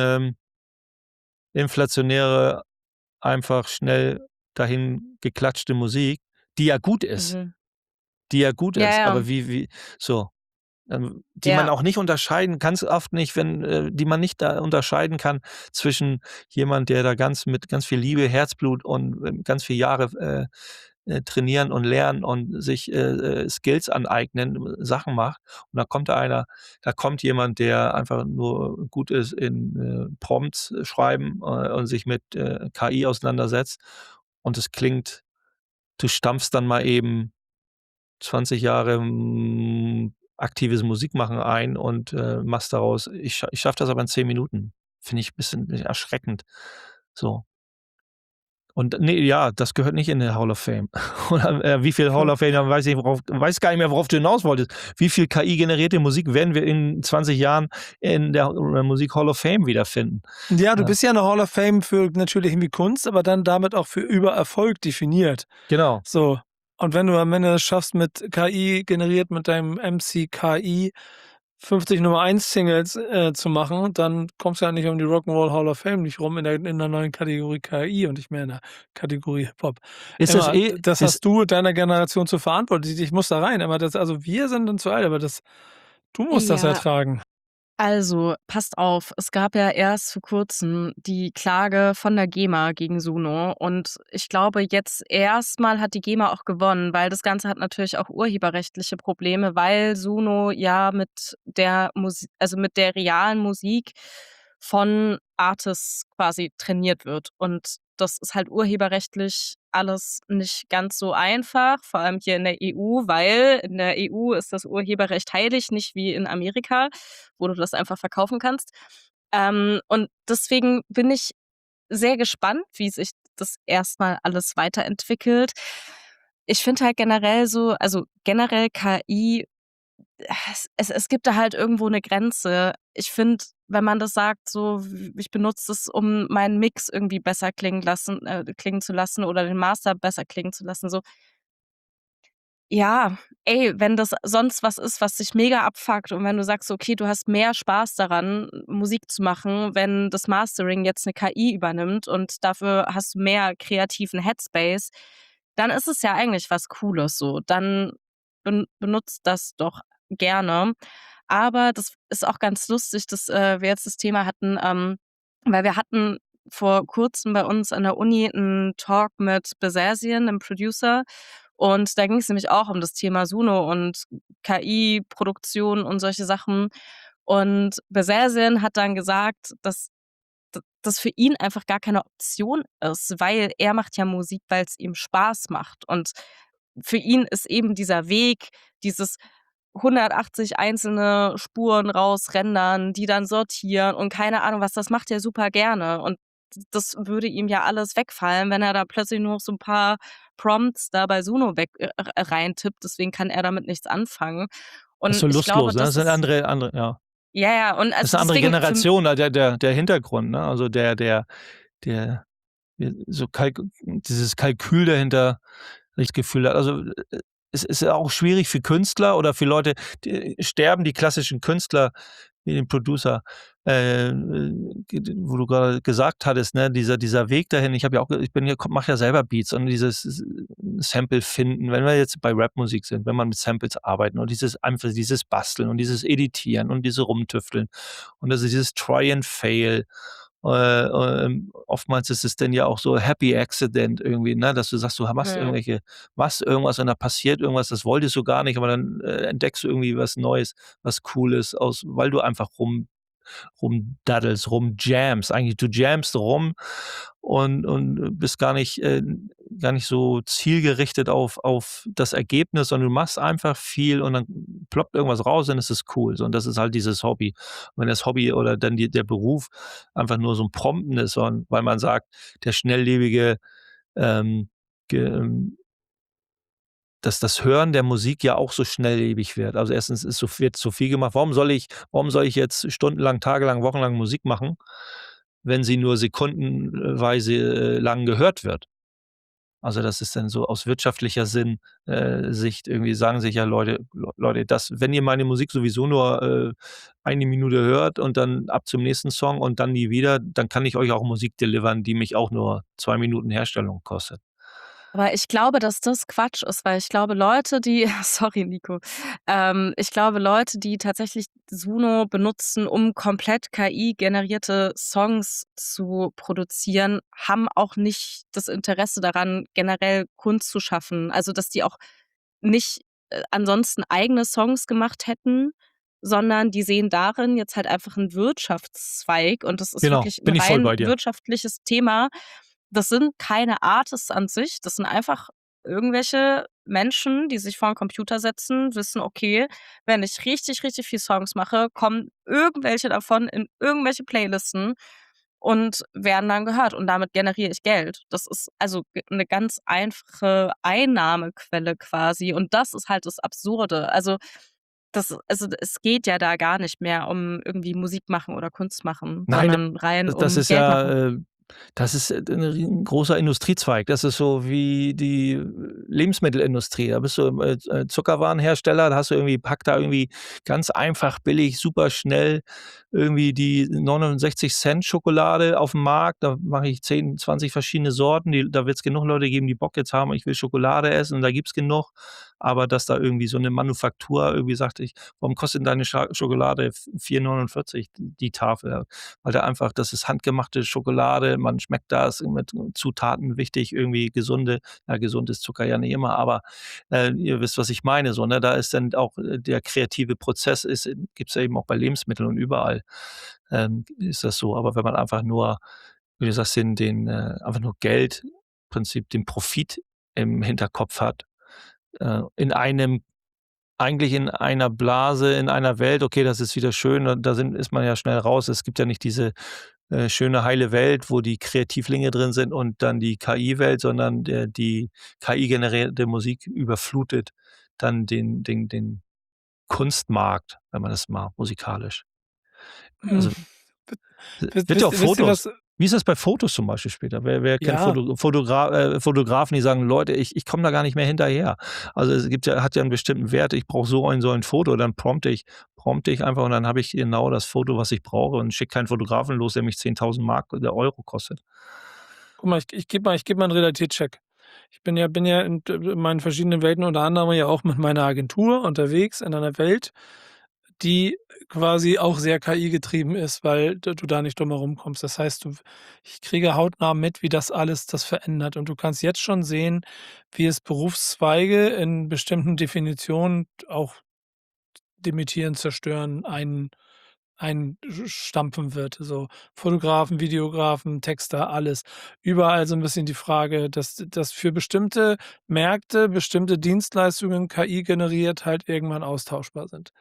inflationäre, einfach schnell dahin geklatschte Musik, die ja gut ist. Mhm. Die ja gut Ja, ist, ja. aber wie so, die man Ja. auch nicht unterscheiden ganz oft nicht, die man nicht da unterscheiden kann zwischen jemand, der da mit ganz viel Liebe, Herzblut und, ganz viel Jahre, trainieren und lernen und sich, Skills aneignen, Sachen macht. Und da kommt jemand, der einfach nur gut ist in, Prompts schreiben, und sich mit, KI auseinandersetzt. Und es klingt du stampfst dann mal eben 20 Jahre, aktives Musikmachen ein und, machst daraus ich schaffe das aber in 10 Minuten. Finde ich bisschen erschreckend. So. Und ne, ja, das gehört nicht in 'ne Hall of Fame. Oder, wie viel Hall of Fame, weiß gar nicht mehr, worauf du hinaus wolltest. Wie viel KI-generierte Musik werden wir in 20 Jahren in der Musik Hall of Fame wiederfinden? Ja, du Ja. bist ja 'ne Hall of Fame für natürlich irgendwie Kunst, aber dann damit auch für über Erfolg definiert. Genau. So. Und wenn du am Ende es schaffst, mit KI generiert mit deinem MC-KI 50 Nummer-1-Singles, zu machen, dann kommst du ja nicht um die Rock'n'Roll Hall of Fame nicht rum in der neuen Kategorie KI und nicht mehr in der Kategorie Hip-Hop. Ist das Emma, das ist hast du deiner Generation zu verantworten. Ich muss da rein, Emma, also wir sind dann zu alt, aber du musst das Ja. ertragen. Also, passt auf, es gab ja erst vor Kurzem die Klage von der GEMA gegen Suno und ich glaube, jetzt erstmal hat die GEMA auch gewonnen, weil das Ganze hat natürlich auch urheberrechtliche Probleme, weil Suno ja mit der mit der realen Musik von Artists quasi trainiert wird. Und das ist halt urheberrechtlich alles nicht ganz so einfach, vor allem hier in der EU, weil in der EU ist das Urheberrecht heilig, nicht wie in Amerika, wo du das einfach verkaufen kannst. Und deswegen bin ich sehr gespannt, wie sich das erstmal alles weiterentwickelt. Ich finde halt generell KI, es gibt da halt irgendwo eine Grenze. Ich finde, wenn man das sagt, so: „W Ich benutze es, um meinen Mix irgendwie besser klingen zu lassen oder den Master besser klingen zu lassen“, so ja, ey, wenn das sonst was ist, was dich mega abfuckt und wenn du sagst, okay, du hast mehr Spaß daran, Musik zu machen, wenn das Mastering jetzt 'ne KI übernimmt und dafür hast du mehr kreativen Headspace, dann ist es ja eigentlich was Cooles so. Dann benutzt das doch gerne. Aber das ist auch ganz lustig, dass, wir jetzt das Thema hatten, weil wir hatten vor Kurzem bei uns an der Uni 'n Talk mit Besazian, 'nem Producer, und da ging's nämlich auch um das Thema Suno und KI-Produktion und solche Sachen. Und Besazian hat dann gesagt, dass das für ihn einfach gar keine Option ist, weil er macht ja Musik, weil's ihm Spaß macht. Und für ihn ist eben dieser Weg, dieses 180 einzelne Spuren rausrendern, die dann sortieren und keine Ahnung was, das macht er super gerne. Und das würde ihm ja alles wegfallen, wenn er da plötzlich nur noch so 'n paar Prompts da bei Suno weg reintippt. Deswegen kann er damit nichts anfangen. Das ist Und so ich glaube, lustlos, ne? Das das sind ist andere ja. ja, ja, und Das ist also 'ne andere deswegen Generation, der Hintergrund, ne? Also, der so dieses Kalkül dahinter, ich das Gefühl hat also, es ist ja auch schwierig für Künstler oder für Leute, die sterben die klassischen Künstler wie den Producer, wo du gerade gesagt hattest, ne, dieser Weg dahin. Ich mache ja selber Beats und dieses Sample finden, wenn wir jetzt bei Rapmusik sind, wenn man mit Samples arbeiten und dieses Basteln und dieses Editieren und diese Rumtüfteln und also dieses Try and Fail. Oftmals ist es dann ja auch so Happy Accident irgendwie, ne, dass du sagst, du mhm. machst irgendwas und da passiert irgendwas, das wolltest du gar nicht, aber dann, entdeckst du irgendwie was Neues, was Cooles weil du einfach rumdaddelst, rumjamst. Eigentlich du jammst rum und bist gar nicht so zielgerichtet auf das Ergebnis, sondern du machst einfach viel und dann ploppt irgendwas raus und es ist cool. So, und das ist halt dieses Hobby. Und wenn das Hobby oder dann der Beruf einfach nur so 'n Prompten ist, weil man sagt, der schnelllebige, ähm, ge dass das Hören der Musik ja auch so schnelllebig wird. Also, erstens wird so viel gemacht. Warum soll ich jetzt stundenlang, tagelang, wochenlang Musik machen, wenn sie nur sekundenweise, lang gehört wird? Also, das ist dann so aus wirtschaftlicher Sicht irgendwie sagen sich ja Leute, das wenn ihr meine Musik sowieso nur, 1 Minute hört und dann ab zum nächsten Song und dann nie wieder, dann kann ich euch auch Musik delivern, die mich auch nur 2 Minuten Herstellung kostet. Aber ich glaube, dass das Quatsch ist, weil ich glaube, Leute, die sorry, Nico. Ich glaube, Leute, die tatsächlich Suno benutzen, um komplett KI-generierte Songs zu produzieren, haben auch nicht das Interesse daran, generell Kunst zu schaffen. Also, dass die auch nicht, ansonsten eigene Songs gemacht hätten, sondern die sehen darin jetzt halt einfach 'n Wirtschaftszweig und das ist Genau, wirklich 'n bin ich voll rein bei dir. wirtschaftliches Thema. Das sind keine Artists an sich, das sind einfach irgendwelche Menschen, die sich vor 'n Computer setzen, wissen: „Okay, wenn ich richtig, richtig viel Songs mache, kommen irgendwelche davon in irgendwelche Playlisten und werden dann gehört und damit generiere ich Geld." Das ist also 'ne ganz einfache Einnahmequelle quasi und das ist halt das Absurde. Also, es geht ja da gar nicht mehr um irgendwie Musik machen oder Kunst machen, Nein, sondern rein das um ist Geld machen. ja, das ist 'n rie großer Industriezweig. Das ist so wie die Lebensmittelindustrie. Da bist du, Zuckerwarenhersteller, da hast du irgendwie packt da irgendwie ganz einfach, billig, super schnell irgendwie die 69 Cent Schokolade auf 'n Markt. Da mache ich 10, 20 verschiedene Sorten. Da wird's genug Leute geben, die Bock jetzt haben: „Ich will Schokolade essen", und da gibt's genug. Aber dass da irgendwie so 'ne Manufaktur irgendwie sagt: Warum kostet denn deine Schokolade 4,49 die Tafel?" Weil da einfach das ist handgemachte Schokolade, man schmeckt das mit Zutaten wichtig, irgendwie gesund ist Zucker ja nicht immer, aber, ihr wisst, was ich meine so, ne? Da ist dann auch, der kreative Prozess gibt's ja eben auch bei Lebensmitteln und überall, ist das so. Aber wenn man einfach nur, wie du sagst, einfach nur Geld, im Prinzip den Profit im Hinterkopf hat, in einem eigentlich in einer Blase, in einer Welt, okay, das ist wieder schön, und ist man ja schnell raus. Es gibt ja nicht diese, schöne, heile Welt, wo die Kreativlinge drin sind und dann die KI-Welt, sondern die KI-generierte Musik überflutet dann den Kunstmarkt, wenn man das mag, musikalisch. Hm, Also, wisst wird ja auch wisst wisst ihr Fotos was wie ist das bei Fotos zum Beispiel später? Wer kennt ja. Fotografen, die sagen: „Leute, ich komme da gar nicht mehr hinterher." Also, es hat ja 'n bestimmten Wert. Ich brauche so ein Foto, dann prompte ich einfach und dann habe ich genau das Foto, was ich brauche, und schicke keinen Fotografen los, der mich 10.000 Mark oder Euro kostet. Guck mal, ich gebe mal 'n Realitätscheck. Ich bin ja in meinen verschiedenen Welten, unter anderem ja auch mit meiner Agentur unterwegs in einer Welt, die quasi auch sehr KI-getrieben ist, weil du da nicht drum herum kommst. Das heißt, ich kriege hautnah mit, wie das verändert. Und du kannst jetzt schon sehen, wie es Berufszweige in bestimmten Definitionen auch demitieren, zerstören, einstampfen wird. So Fotografen, Videografen, Texter, alles. Überall so ein bisschen die Frage, dass für bestimmte Märkte, bestimmte Dienstleistungen KI generiert halt irgendwann austauschbar sind.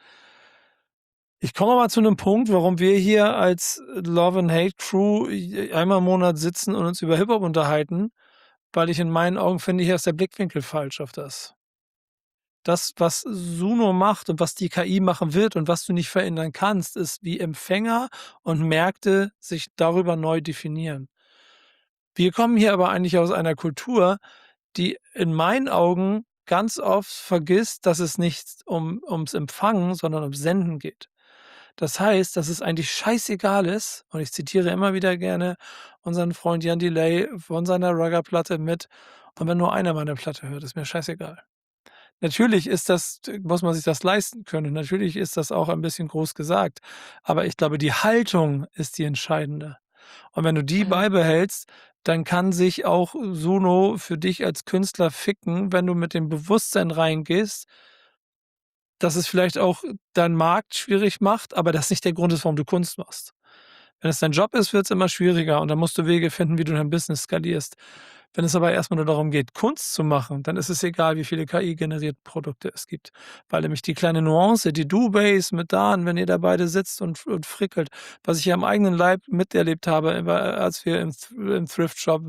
Ich komme mal zu 'nem Punkt, warum wir hier als Love and Hate Crew einmal im Monat sitzen und uns über Hip-Hop unterhalten, weil ich in meinen Augen finde, hier ist der Blickwinkel falsch auf das. Das, was Suno macht und was die KI machen wird und was du nicht verändern kannst, ist, wie Empfänger und Märkte sich darüber neu definieren. Wir kommen hier aber eigentlich aus einer Kultur, die in meinen Augen ganz oft vergisst, dass es nicht ums Empfangen, sondern ums Senden geht. Das heißt, dass es eigentlich scheißegal ist, und ich zitiere immer wieder gerne unseren Freund Jan Delay von seiner Rugger-Platte mit: „Und wenn nur einer meine Platte hört, ist mir scheißegal." Natürlich muss man sich das leisten können. Natürlich ist das auch ein bisschen groß gesagt, aber ich glaube, die Haltung ist die entscheidende. Und wenn du die Mhm. beibehältst, dann kann sich auch Suno für dich als Künstler ficken, wenn du mit dem Bewusstsein reingehst, dass es vielleicht auch deinen Markt schwierig macht, aber das nicht der Grund ist, warum du Kunst machst. Wenn es dein Job ist, wird's immer schwieriger und dann musst du Wege finden, wie du dein Business skalierst. Wenn es aber erst mal nur darum geht, Kunst zu machen, dann ist es egal, wie viele KI-generierte Produkte es gibt, weil nämlich die kleine Nuance, die du Base mit Dan, wenn ihr da beide sitzt und frickelt, was ich ja am eigenen Leib miterlebt habe, als wir im Thrift Shop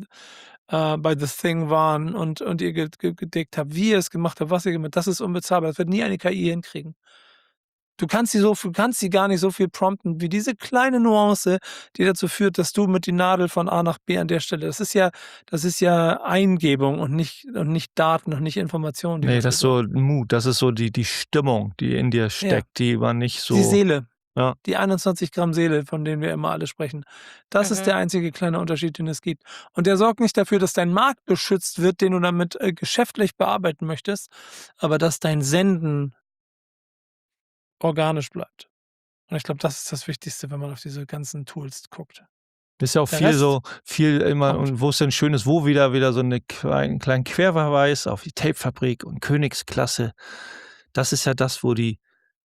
bei The Thing waren und ihr gedickt habt, wie ihr es gemacht habt, was ihr gemacht habt, das ist unbezahlbar. Das wird nie eine KI hinkriegen. Du kannst sie gar nicht so viel prompten wie diese kleine Nuance, die dazu führt, dass du mit die Nadel von A nach B an der Stelle, das ist ja Eingebung und nicht Daten und nicht Information, die Ne, das dafür ist so sorgt. Mut, das ist so die Stimmung, die in dir Ja, steckt, die man nicht die so Seele. Ja. Die 21 Gramm Seele, von denen wir immer alle sprechen. Das ist der einzige kleine Unterschied, den es gibt. Und der sorgt nicht dafür, dass dein Markt geschützt wird, den du damit geschäftlich bearbeiten möchtest, aber dass dein Senden organisch bleibt. Und ich glaube, das ist das Wichtigste, wenn man auf diese ganzen Tools guckt. Ist ja auch Der viel Rest immer, kommt. und wo es denn schön ist, wo wieder so eine kleinen Querverweis auf die Tapefabrik und Königsklasse. Das ist ja das, wo die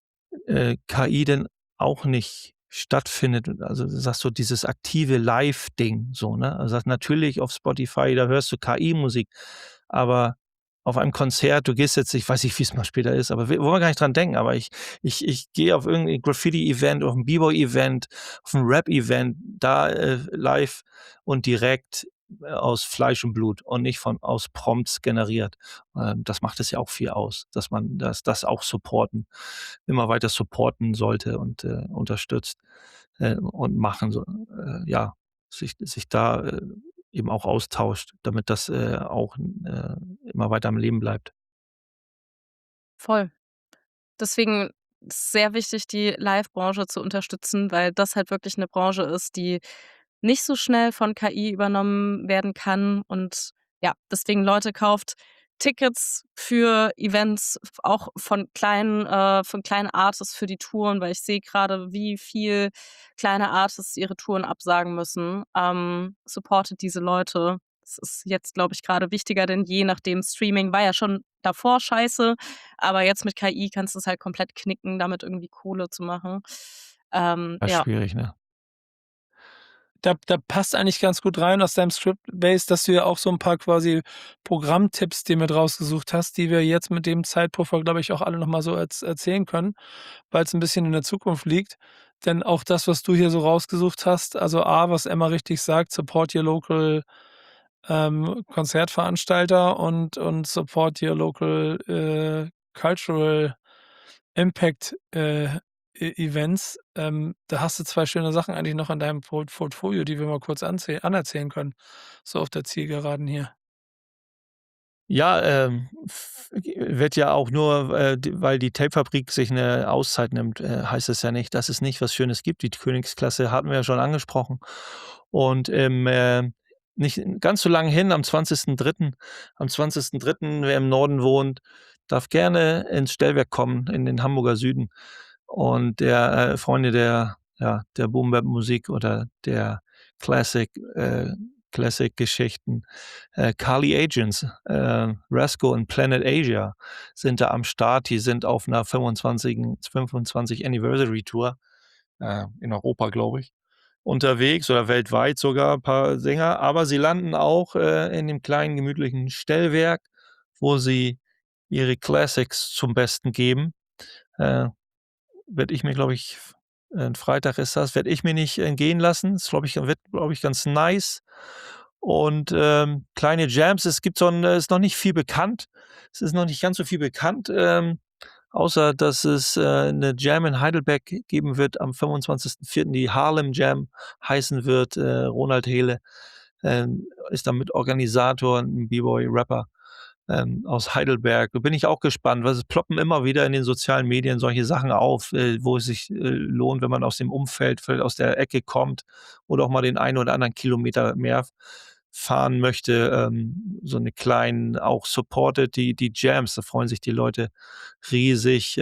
KI denn auch nicht stattfindet. Also du sagst so dieses aktive Live-Ding so, ne? Also sagst natürlich auf Spotify, da hörst du KI-Musik, aber auf einem Konzert, du gehst jetzt, ich weiß nicht, wie es mal später ist, aber wollen wir gar nicht dran denken, aber ich gehe auf irgendein Graffiti-Event, auf ein B-Boy-Event, auf ein Rap-Event, da live und direkt aus Fleisch und Blut und nicht aus Prompts generiert. Das macht es ja auch viel aus, dass man das auch immer weiter supporten sollte und unterstützt und machen so, ja, sich da eben auch austauscht, damit das auch immer weiter am Leben bleibt. Voll. Deswegen ist es sehr wichtig, die Live-Branche zu unterstützen, weil das halt wirklich eine Branche ist, die nicht so schnell von KI übernommen werden kann. Und ja, deswegen Leute, kauft Tickets für Events, auch von kleinen Artists für die Touren, weil ich sehe gerade, wie viel kleine Artists ihre Touren absagen müssen. Supportet diese Leute. Das ist jetzt, glaube ich, gerade wichtiger denn je, nachdem Streaming war ja schon davor scheiße, aber jetzt mit KI kannst du es halt komplett knicken, damit irgendwie Kohle zu machen. Das ist Ja. schwierig, ne? Da passt eigentlich ganz gut rein aus deinem Script-Base, dass du ja auch so ein paar quasi Programmtipps dir mit rausgesucht hast, die wir jetzt mit dem Zeitpuffer, glaube ich, auch alle noch mal so erzählen können, weil es ein bisschen in der Zukunft liegt. Denn auch das, was du hier so rausgesucht hast, also A, was Emma richtig sagt, support your local Konzertveranstalter und support your local cultural Impact Events. Da hast du 2 schöne Sachen eigentlich noch in deinem Portfolio, die wir mal kurz anerzählen können, so auf der Zielgeraden hier. Ja, wird ja auch nur, weil die Tapefabrik sich eine Auszeit nimmt, heißt es ja nicht, dass es nicht was Schönes gibt. Die Königsklasse hatten wir ja schon angesprochen. Und nicht ganz so lange hin, am 20.03., wer im Norden wohnt, darf gerne ins Stellwerk kommen, in den Hamburger Süden. Und der Freunde der Boom-Bap-Musik oder der Classic-Geschichten, Carly Agents, Rasco und Planet Asia sind da am Start. Die sind auf einer 25 Anniversary Tour in Europa, glaube ich, unterwegs oder weltweit sogar ein paar Sänger. Aber sie landen auch in dem kleinen gemütlichen Stellwerk, wo sie ihre Classics zum Besten geben. Werde ich mir, glaube ich, Freitag ist das, werde ich mir nicht entgehen lassen. Das wird, glaube ich, ganz nice. Und kleine Jams, es gibt ist noch nicht viel bekannt. Es ist noch nicht ganz so viel bekannt, außer dass es eine Jam in Heidelberg geben wird am 25.04., die Harlem Jam heißen wird. Ronald Hehle ist damit Organisator, ein B-Boy-Rapper aus Heidelberg. Da bin ich auch gespannt, weil es ploppen immer wieder in den sozialen Medien solche Sachen auf, wo es sich lohnt, wenn man aus dem Umfeld, vielleicht aus der Ecke kommt oder auch mal den einen oder anderen Kilometer mehr fahren möchte, so eine kleinen, auch supported die Jams, da freuen sich die Leute riesig,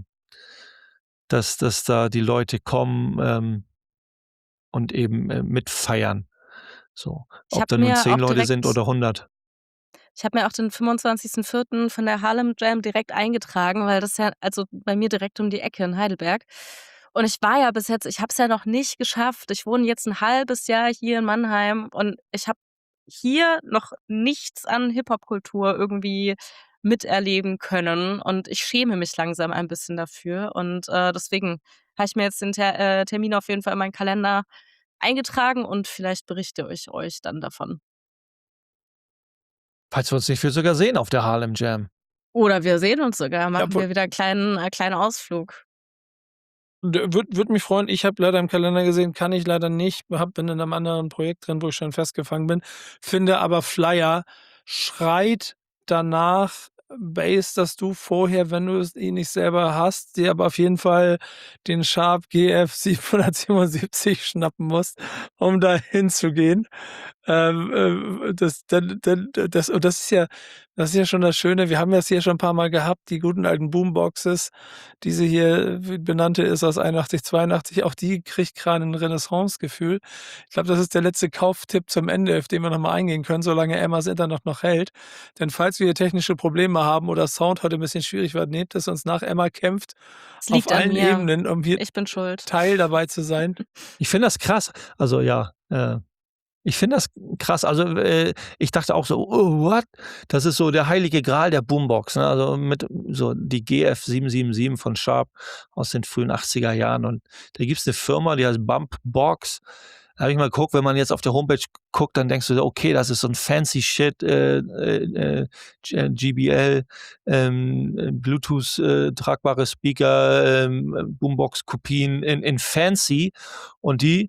dass da die Leute kommen und eben mitfeiern. So, Ich ob habe da nun mir 10 auch Leute sind direkt oder 100. Ich habe mir auch den 25.04. von der Harlem Jam direkt eingetragen, weil das ja also bei mir direkt um die Ecke in Heidelberg. Und ich war ja bis jetzt ich habe es ja noch nicht geschafft. Ich wohne jetzt ein halbes Jahr hier in Mannheim und ich habe hier noch nichts an Hip-Hop-Kultur irgendwie miterleben können und ich schäme mich langsam ein bisschen dafür und deswegen habe ich mir jetzt den Termin auf jeden Fall in meinen Kalender eingetragen und vielleicht berichte ich euch dann davon. Falls wir uns nicht sogar sehen auf der Harlem Jam. Oder wir sehen uns sogar, machen wo wir wieder 'n kleinen Ausflug. Würd mich freuen. Ich habe leider im Kalender gesehen, kann ich leider nicht. Bin in einem anderen Projekt drin, wo ich schon festgefangen bin. Finde aber Flyer schreit danach, Bass, dass du vorher, wenn du es nicht selber hast, dir aber auf jeden Fall den Sharp GF 777 schnappen musst, um da hinzugehen. Das ist ja schon das Schöne. Wir haben das hier schon ein paar Mal gehabt, die guten alten Boomboxes. Diese hier, benannte ist aus 81, 82, auch die kriegt gerade ein Renaissance-Gefühl. Ich glaube, das ist der letzte Kauftipp zum Ende, auf den wir noch mal eingehen können, solange Emmas Internet noch hält. Denn falls wir hier technische Probleme haben oder Sound heute ein bisschen schwierig wird, nehmt es uns nach. Emma kämpft Es auf liegt an allen mir. Ebenen, um hier Ich bin schuld. Teil dabei zu sein. Ich finde das krass. Also ja, ich finde das krass. Also ich dachte auch so, oh, what? Das ist so der heilige Gral der Boombox. Ne? Also mit so die GF 777 von Sharp aus den frühen 80er Jahren. Und da gibt es eine Firma, die heißt Bumpbox. Da habe ich mal geguckt, wenn man jetzt auf der Homepage guckt, dann denkst du, so, okay, das ist so ein fancy Shit, GBL, Bluetooth tragbare Speaker, Boombox-Kopien in fancy. Und die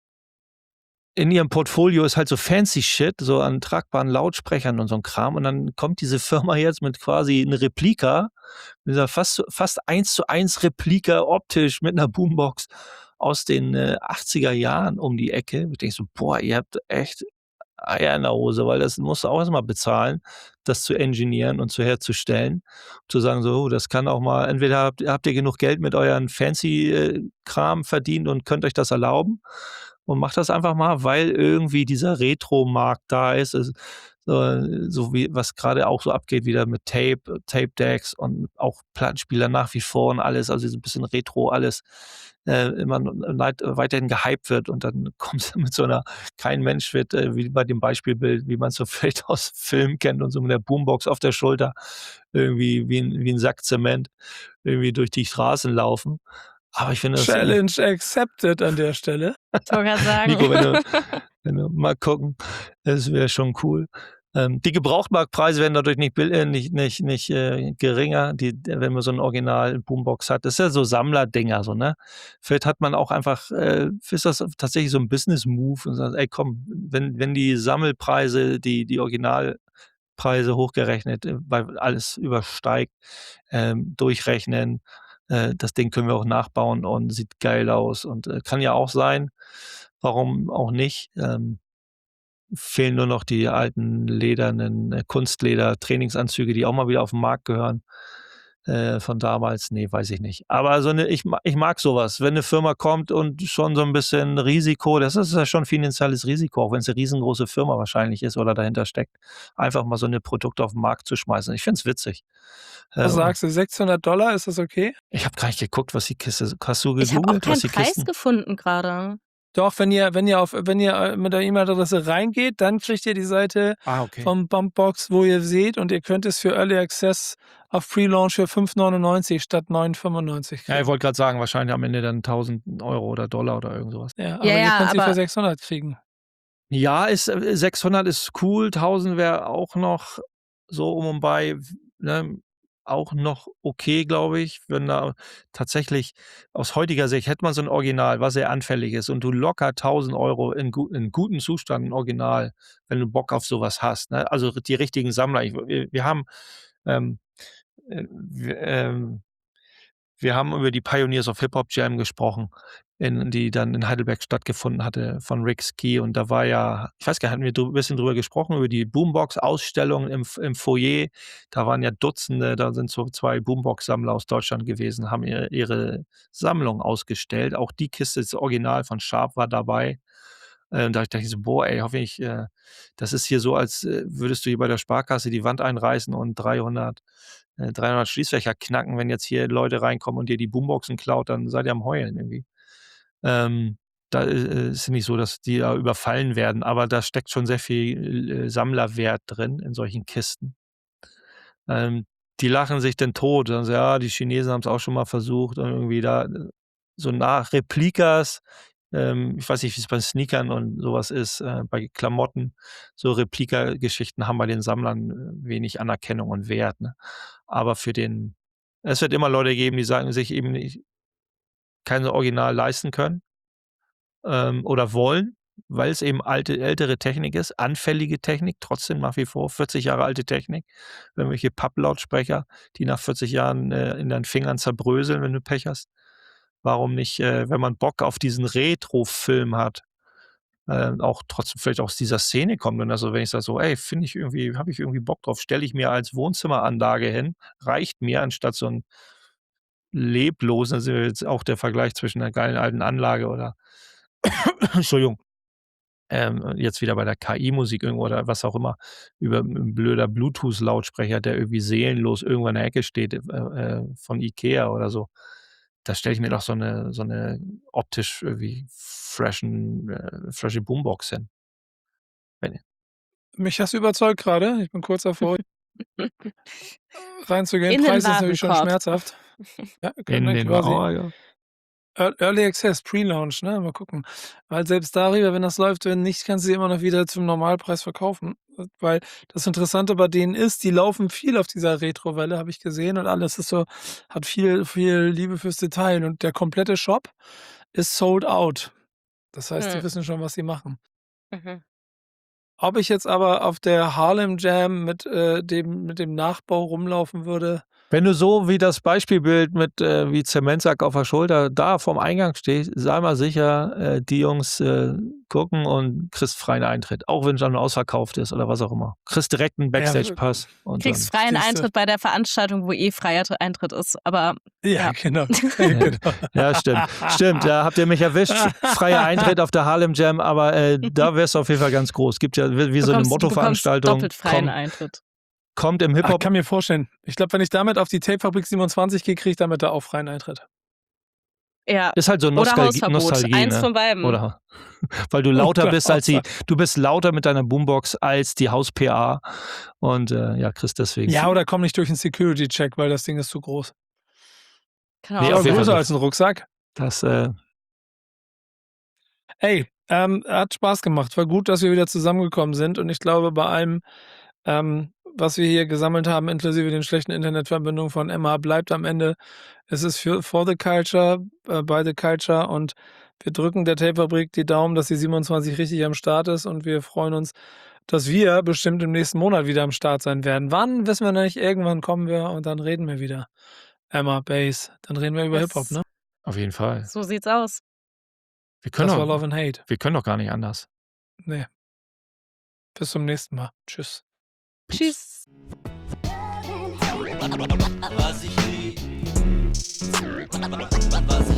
in ihrem Portfolio ist halt so fancy Shit, so an tragbaren Lautsprechern und so 'n Kram. Und dann kommt diese Firma jetzt mit quasi 'n Replika, mit dieser fast 1:1 Replika optisch mit 'ner Boombox aus den 80er Jahren um die Ecke. Ich denke so: „Boah, ihr habt echt Eier in der Hose", weil das musst du auch erst mal bezahlen, das zu engineeren und herzustellen. Zu sagen so: „Oh, das kann auch mal entweder habt ihr genug Geld mit euren fancy Kram verdient und könnt euch das erlauben und macht das einfach mal, weil irgendwie dieser Retro-Markt da ist." So wie was grade auch so abgeht wieder mit Tape-Decks und auch Plattenspieler nach wie vor und alles, also so 'n bisschen Retro alles, immer weiterhin gehypt wird und dann kommst du mit so 'ner kein Mensch wird, wie bei dem Beispielbild, wie man's so vielleicht aus Filmen kennt und so mit der Boombox auf der Schulter irgendwie wie 'n Sack Zement irgendwie durch die Straßen laufen. Aber ich finde das Challenge accepted an der Stelle. Ich wollte grad sagen. Nico, wenn du mal gucken, das wäre schon cool. Die Gebrauchtmarktpreise werden dadurch nicht geringer, wenn man so 'n Original-Boombox hat. Das ist ja so Sammlerdinger so, ne? Vielleicht hat man auch einfach ist das tatsächlich so 'n Business-Move und sagt: „Ey komm, wenn die Sammelpreise die Originalpreise hochgerechnet, weil alles übersteigt, durchrechnen. Das Ding können wir auch nachbauen und sieht geil aus und kann ja auch sein. Warum auch nicht? Fehlen nur noch die alten ledernen Kunstleder-Trainingsanzüge, die auch mal wieder auf 'n Markt gehören, von damals. Ne, weiß ich nicht. Aber so 'ne ich mag so was, wenn 'ne Firma kommt und schon so 'n bisschen Risiko, das ist ja schon finanzielles Risiko, auch wenn's 'ne riesengroße Firma wahrscheinlich ist oder dahinter steckt, einfach mal so 'ne Produkte auf 'n Markt zu schmeißen. Ich finde es witzig. Was Und sagst du, $600, ist das okay? ich habe gar nicht geguckt, was die Kiste hast du Ich habe auch gegoogelt, was keinen die Preis Kisten gefunden grade. Doch, wenn ihr mit der E-Mail-Adresse reingeht, dann kriegt ihr die Seite okay. vom Bumpbox, wo ihr seht und ihr könnt es für Early Access auf Pre-Launch für 5,99 statt 9,95 Ja, ich kriegen. wollte grad sagen, wahrscheinlich am Ende dann 1.000 € oder Dollar oder irgend so was. Ja, aber Ja, ihr ja, könnt sie für aber 600 kriegen. Ja, 600 ist cool, 1.000 wäre auch noch so um und bei, ne, auch noch okay, glaube ich, wenn da tatsächlich aus heutiger Sicht hätte man so 'n Original, was sehr anfällig ist und du locker 1.000 € in gutem Zustand 'n Original, wenn du Bock auf so was hast, ne? Also die richtigen Sammler. Wir haben, ähm, äh, wir, ähm wir haben über die Pioneers of Hip Hop Jam gesprochen, die dann in Heidelberg stattgefunden hatte von Rick Ski und da war ja ich weiß gar nicht, hatten wir 'n bisschen drüber gesprochen, über die Boombox-Ausstellung im Foyer. Da waren ja Dutzende, da sind so 2 Boombox-Sammler aus Deutschland gewesen, haben ihre Sammlung ausgestellt. Auch die Kiste, das Original von Sharp war dabei. Da dachte ich so: „Boah, ey, hoffentlich das ist hier so, als würdest du hier bei der Sparkasse die Wand einreißen und 300 Schließfächer knacken. Wenn jetzt hier Leute reinkommen und dir die Boomboxen klaut, dann seid ihr am Heulen irgendwie." Da ist nicht so, dass die da überfallen werden, aber da steckt schon sehr viel Sammlerwert drin in solchen Kisten. Ähm, Die lachen sich den tot, sagen sie: „Ja, die Chinesen haben's auch schon mal versucht" und irgendwie da so nach Replikas, ich weiß nicht, wie's bei Sneakern und so was ist, bei Klamotten, so Replikageschichten haben bei den Sammlern wenig Anerkennung und Wert, ne? Aber es wird immer Leute geben, die sagen, sich eben nicht kein Original leisten können, oder wollen. weil es eben ältere Technik ist, anfällige Technik, trotzdem nach wie vor 40 Jahre alte Technik. Irgendwelche Papplautsprecher, die nach 40 Jahren in deinen Fingern zerbröseln, wenn du Pech hast. Warum nicht, wenn man Bock auf diesen Retro-Film hat, auch trotzdem vielleicht aus dieser Szene kommt. Und also wenn ich sage so, ey, habe ich irgendwie Bock drauf, stelle ich mir als Wohnzimmeranlage hin, reicht mir, anstatt so ein leblosen, also jetzt auch der Vergleich zwischen einer geilen alten Anlage oder Entschuldigung, jetzt wieder bei der KI-Musik irgendwo oder was auch immer, über ein blöder Bluetooth-Lautsprecher, der irgendwie seelenlos irgendwo in der Ecke steht, von Ikea oder so. Da stelle ich mir doch so eine optisch irgendwie freshe Boombox hin. Mich hast du überzeugt gerade. Ich bin kurz davor, reinzugehen. In den Preis ist natürlich schon Warenkorb. schmerzhaft. Ja, In können wir den quasi ja. Early Access, Pre-Launch, ne? Mal gucken. Weil selbst darüber, wenn das läuft, wenn nicht, kannst du sie immer noch wieder zum Normalpreis verkaufen. Weil das Interessante bei denen ist, die laufen viel auf dieser Retro-Welle, habe ich gesehen, und alles ist so, hat viel Liebe fürs Detail. Und der komplette Shop ist sold out. Das heißt, die wissen schon, was sie machen. Mhm. Ob ich jetzt aber auf der Harlem Jam mit dem Nachbau rumlaufen würde, Wenn du so wie das Beispielbild mit wie Zementsack auf der Schulter da vorm Eingang stehst, sei mal sicher, die Jungs gucken und kriegst freien Eintritt. Auch wenn es dann ausverkauft ist oder was auch immer. Kriegst direkt einen Backstage-Pass. Und Kriegst dann, freien Siehste. Eintritt bei der Veranstaltung, wo freier Eintritt ist. Aber ja, Ja. genau. genau. ja, stimmt. Da habt ihr mich erwischt. Freier Eintritt auf der Harlem Jam, aber da wär's auf jeden Fall ganz groß. Gibt ja wie so eine du bekommst Mottoveranstaltung. doppelt freien Eintritt. Kommt im Ich Hip-Hop. kann mir vorstellen. Ich glaube, wenn ich damit auf die Tapefabrik 27 gehe, kriege ich damit da auch freien Eintritt. Ja. Ist halt so Oder Hausverbot. Nostalgie, Eins ne? von beiden. Oder weil du lauter Oder bist als du bist lauter mit deiner Boombox als die Haus-PA und kriegst deswegen. Ja, oder komm nicht durch einen Security-Check, weil das Ding ist zu groß. Kann Nee, auch Aber auf jeden sein. größer Fall. als ein Rucksack. Das Ey, hat Spaß gemacht. War gut, dass wir wieder zusammengekommen sind. Und ich glaube, bei allem, was wir hier gesammelt haben, inklusive den schlechten Internetverbindungen von Emma, bleibt am Ende, es ist for the culture, by the culture, und wir drücken der Tapefabrik die Daumen, dass die 27 richtig am Start ist, und wir freuen uns, dass wir bestimmt im nächsten Monat wieder am Start sein werden. Wann, wissen wir noch nicht. Irgendwann kommen wir und dann reden wir wieder. Emma, Bass, dann reden wir über Yes. Hip-Hop, ne? auf jeden Fall. So sieht's aus. Wir können Das war doch, Love and Hate. wir können doch gar nicht anders. Nee. Bis zum nächsten Mal. Tschüss. Tschüss. Was ich lieb, was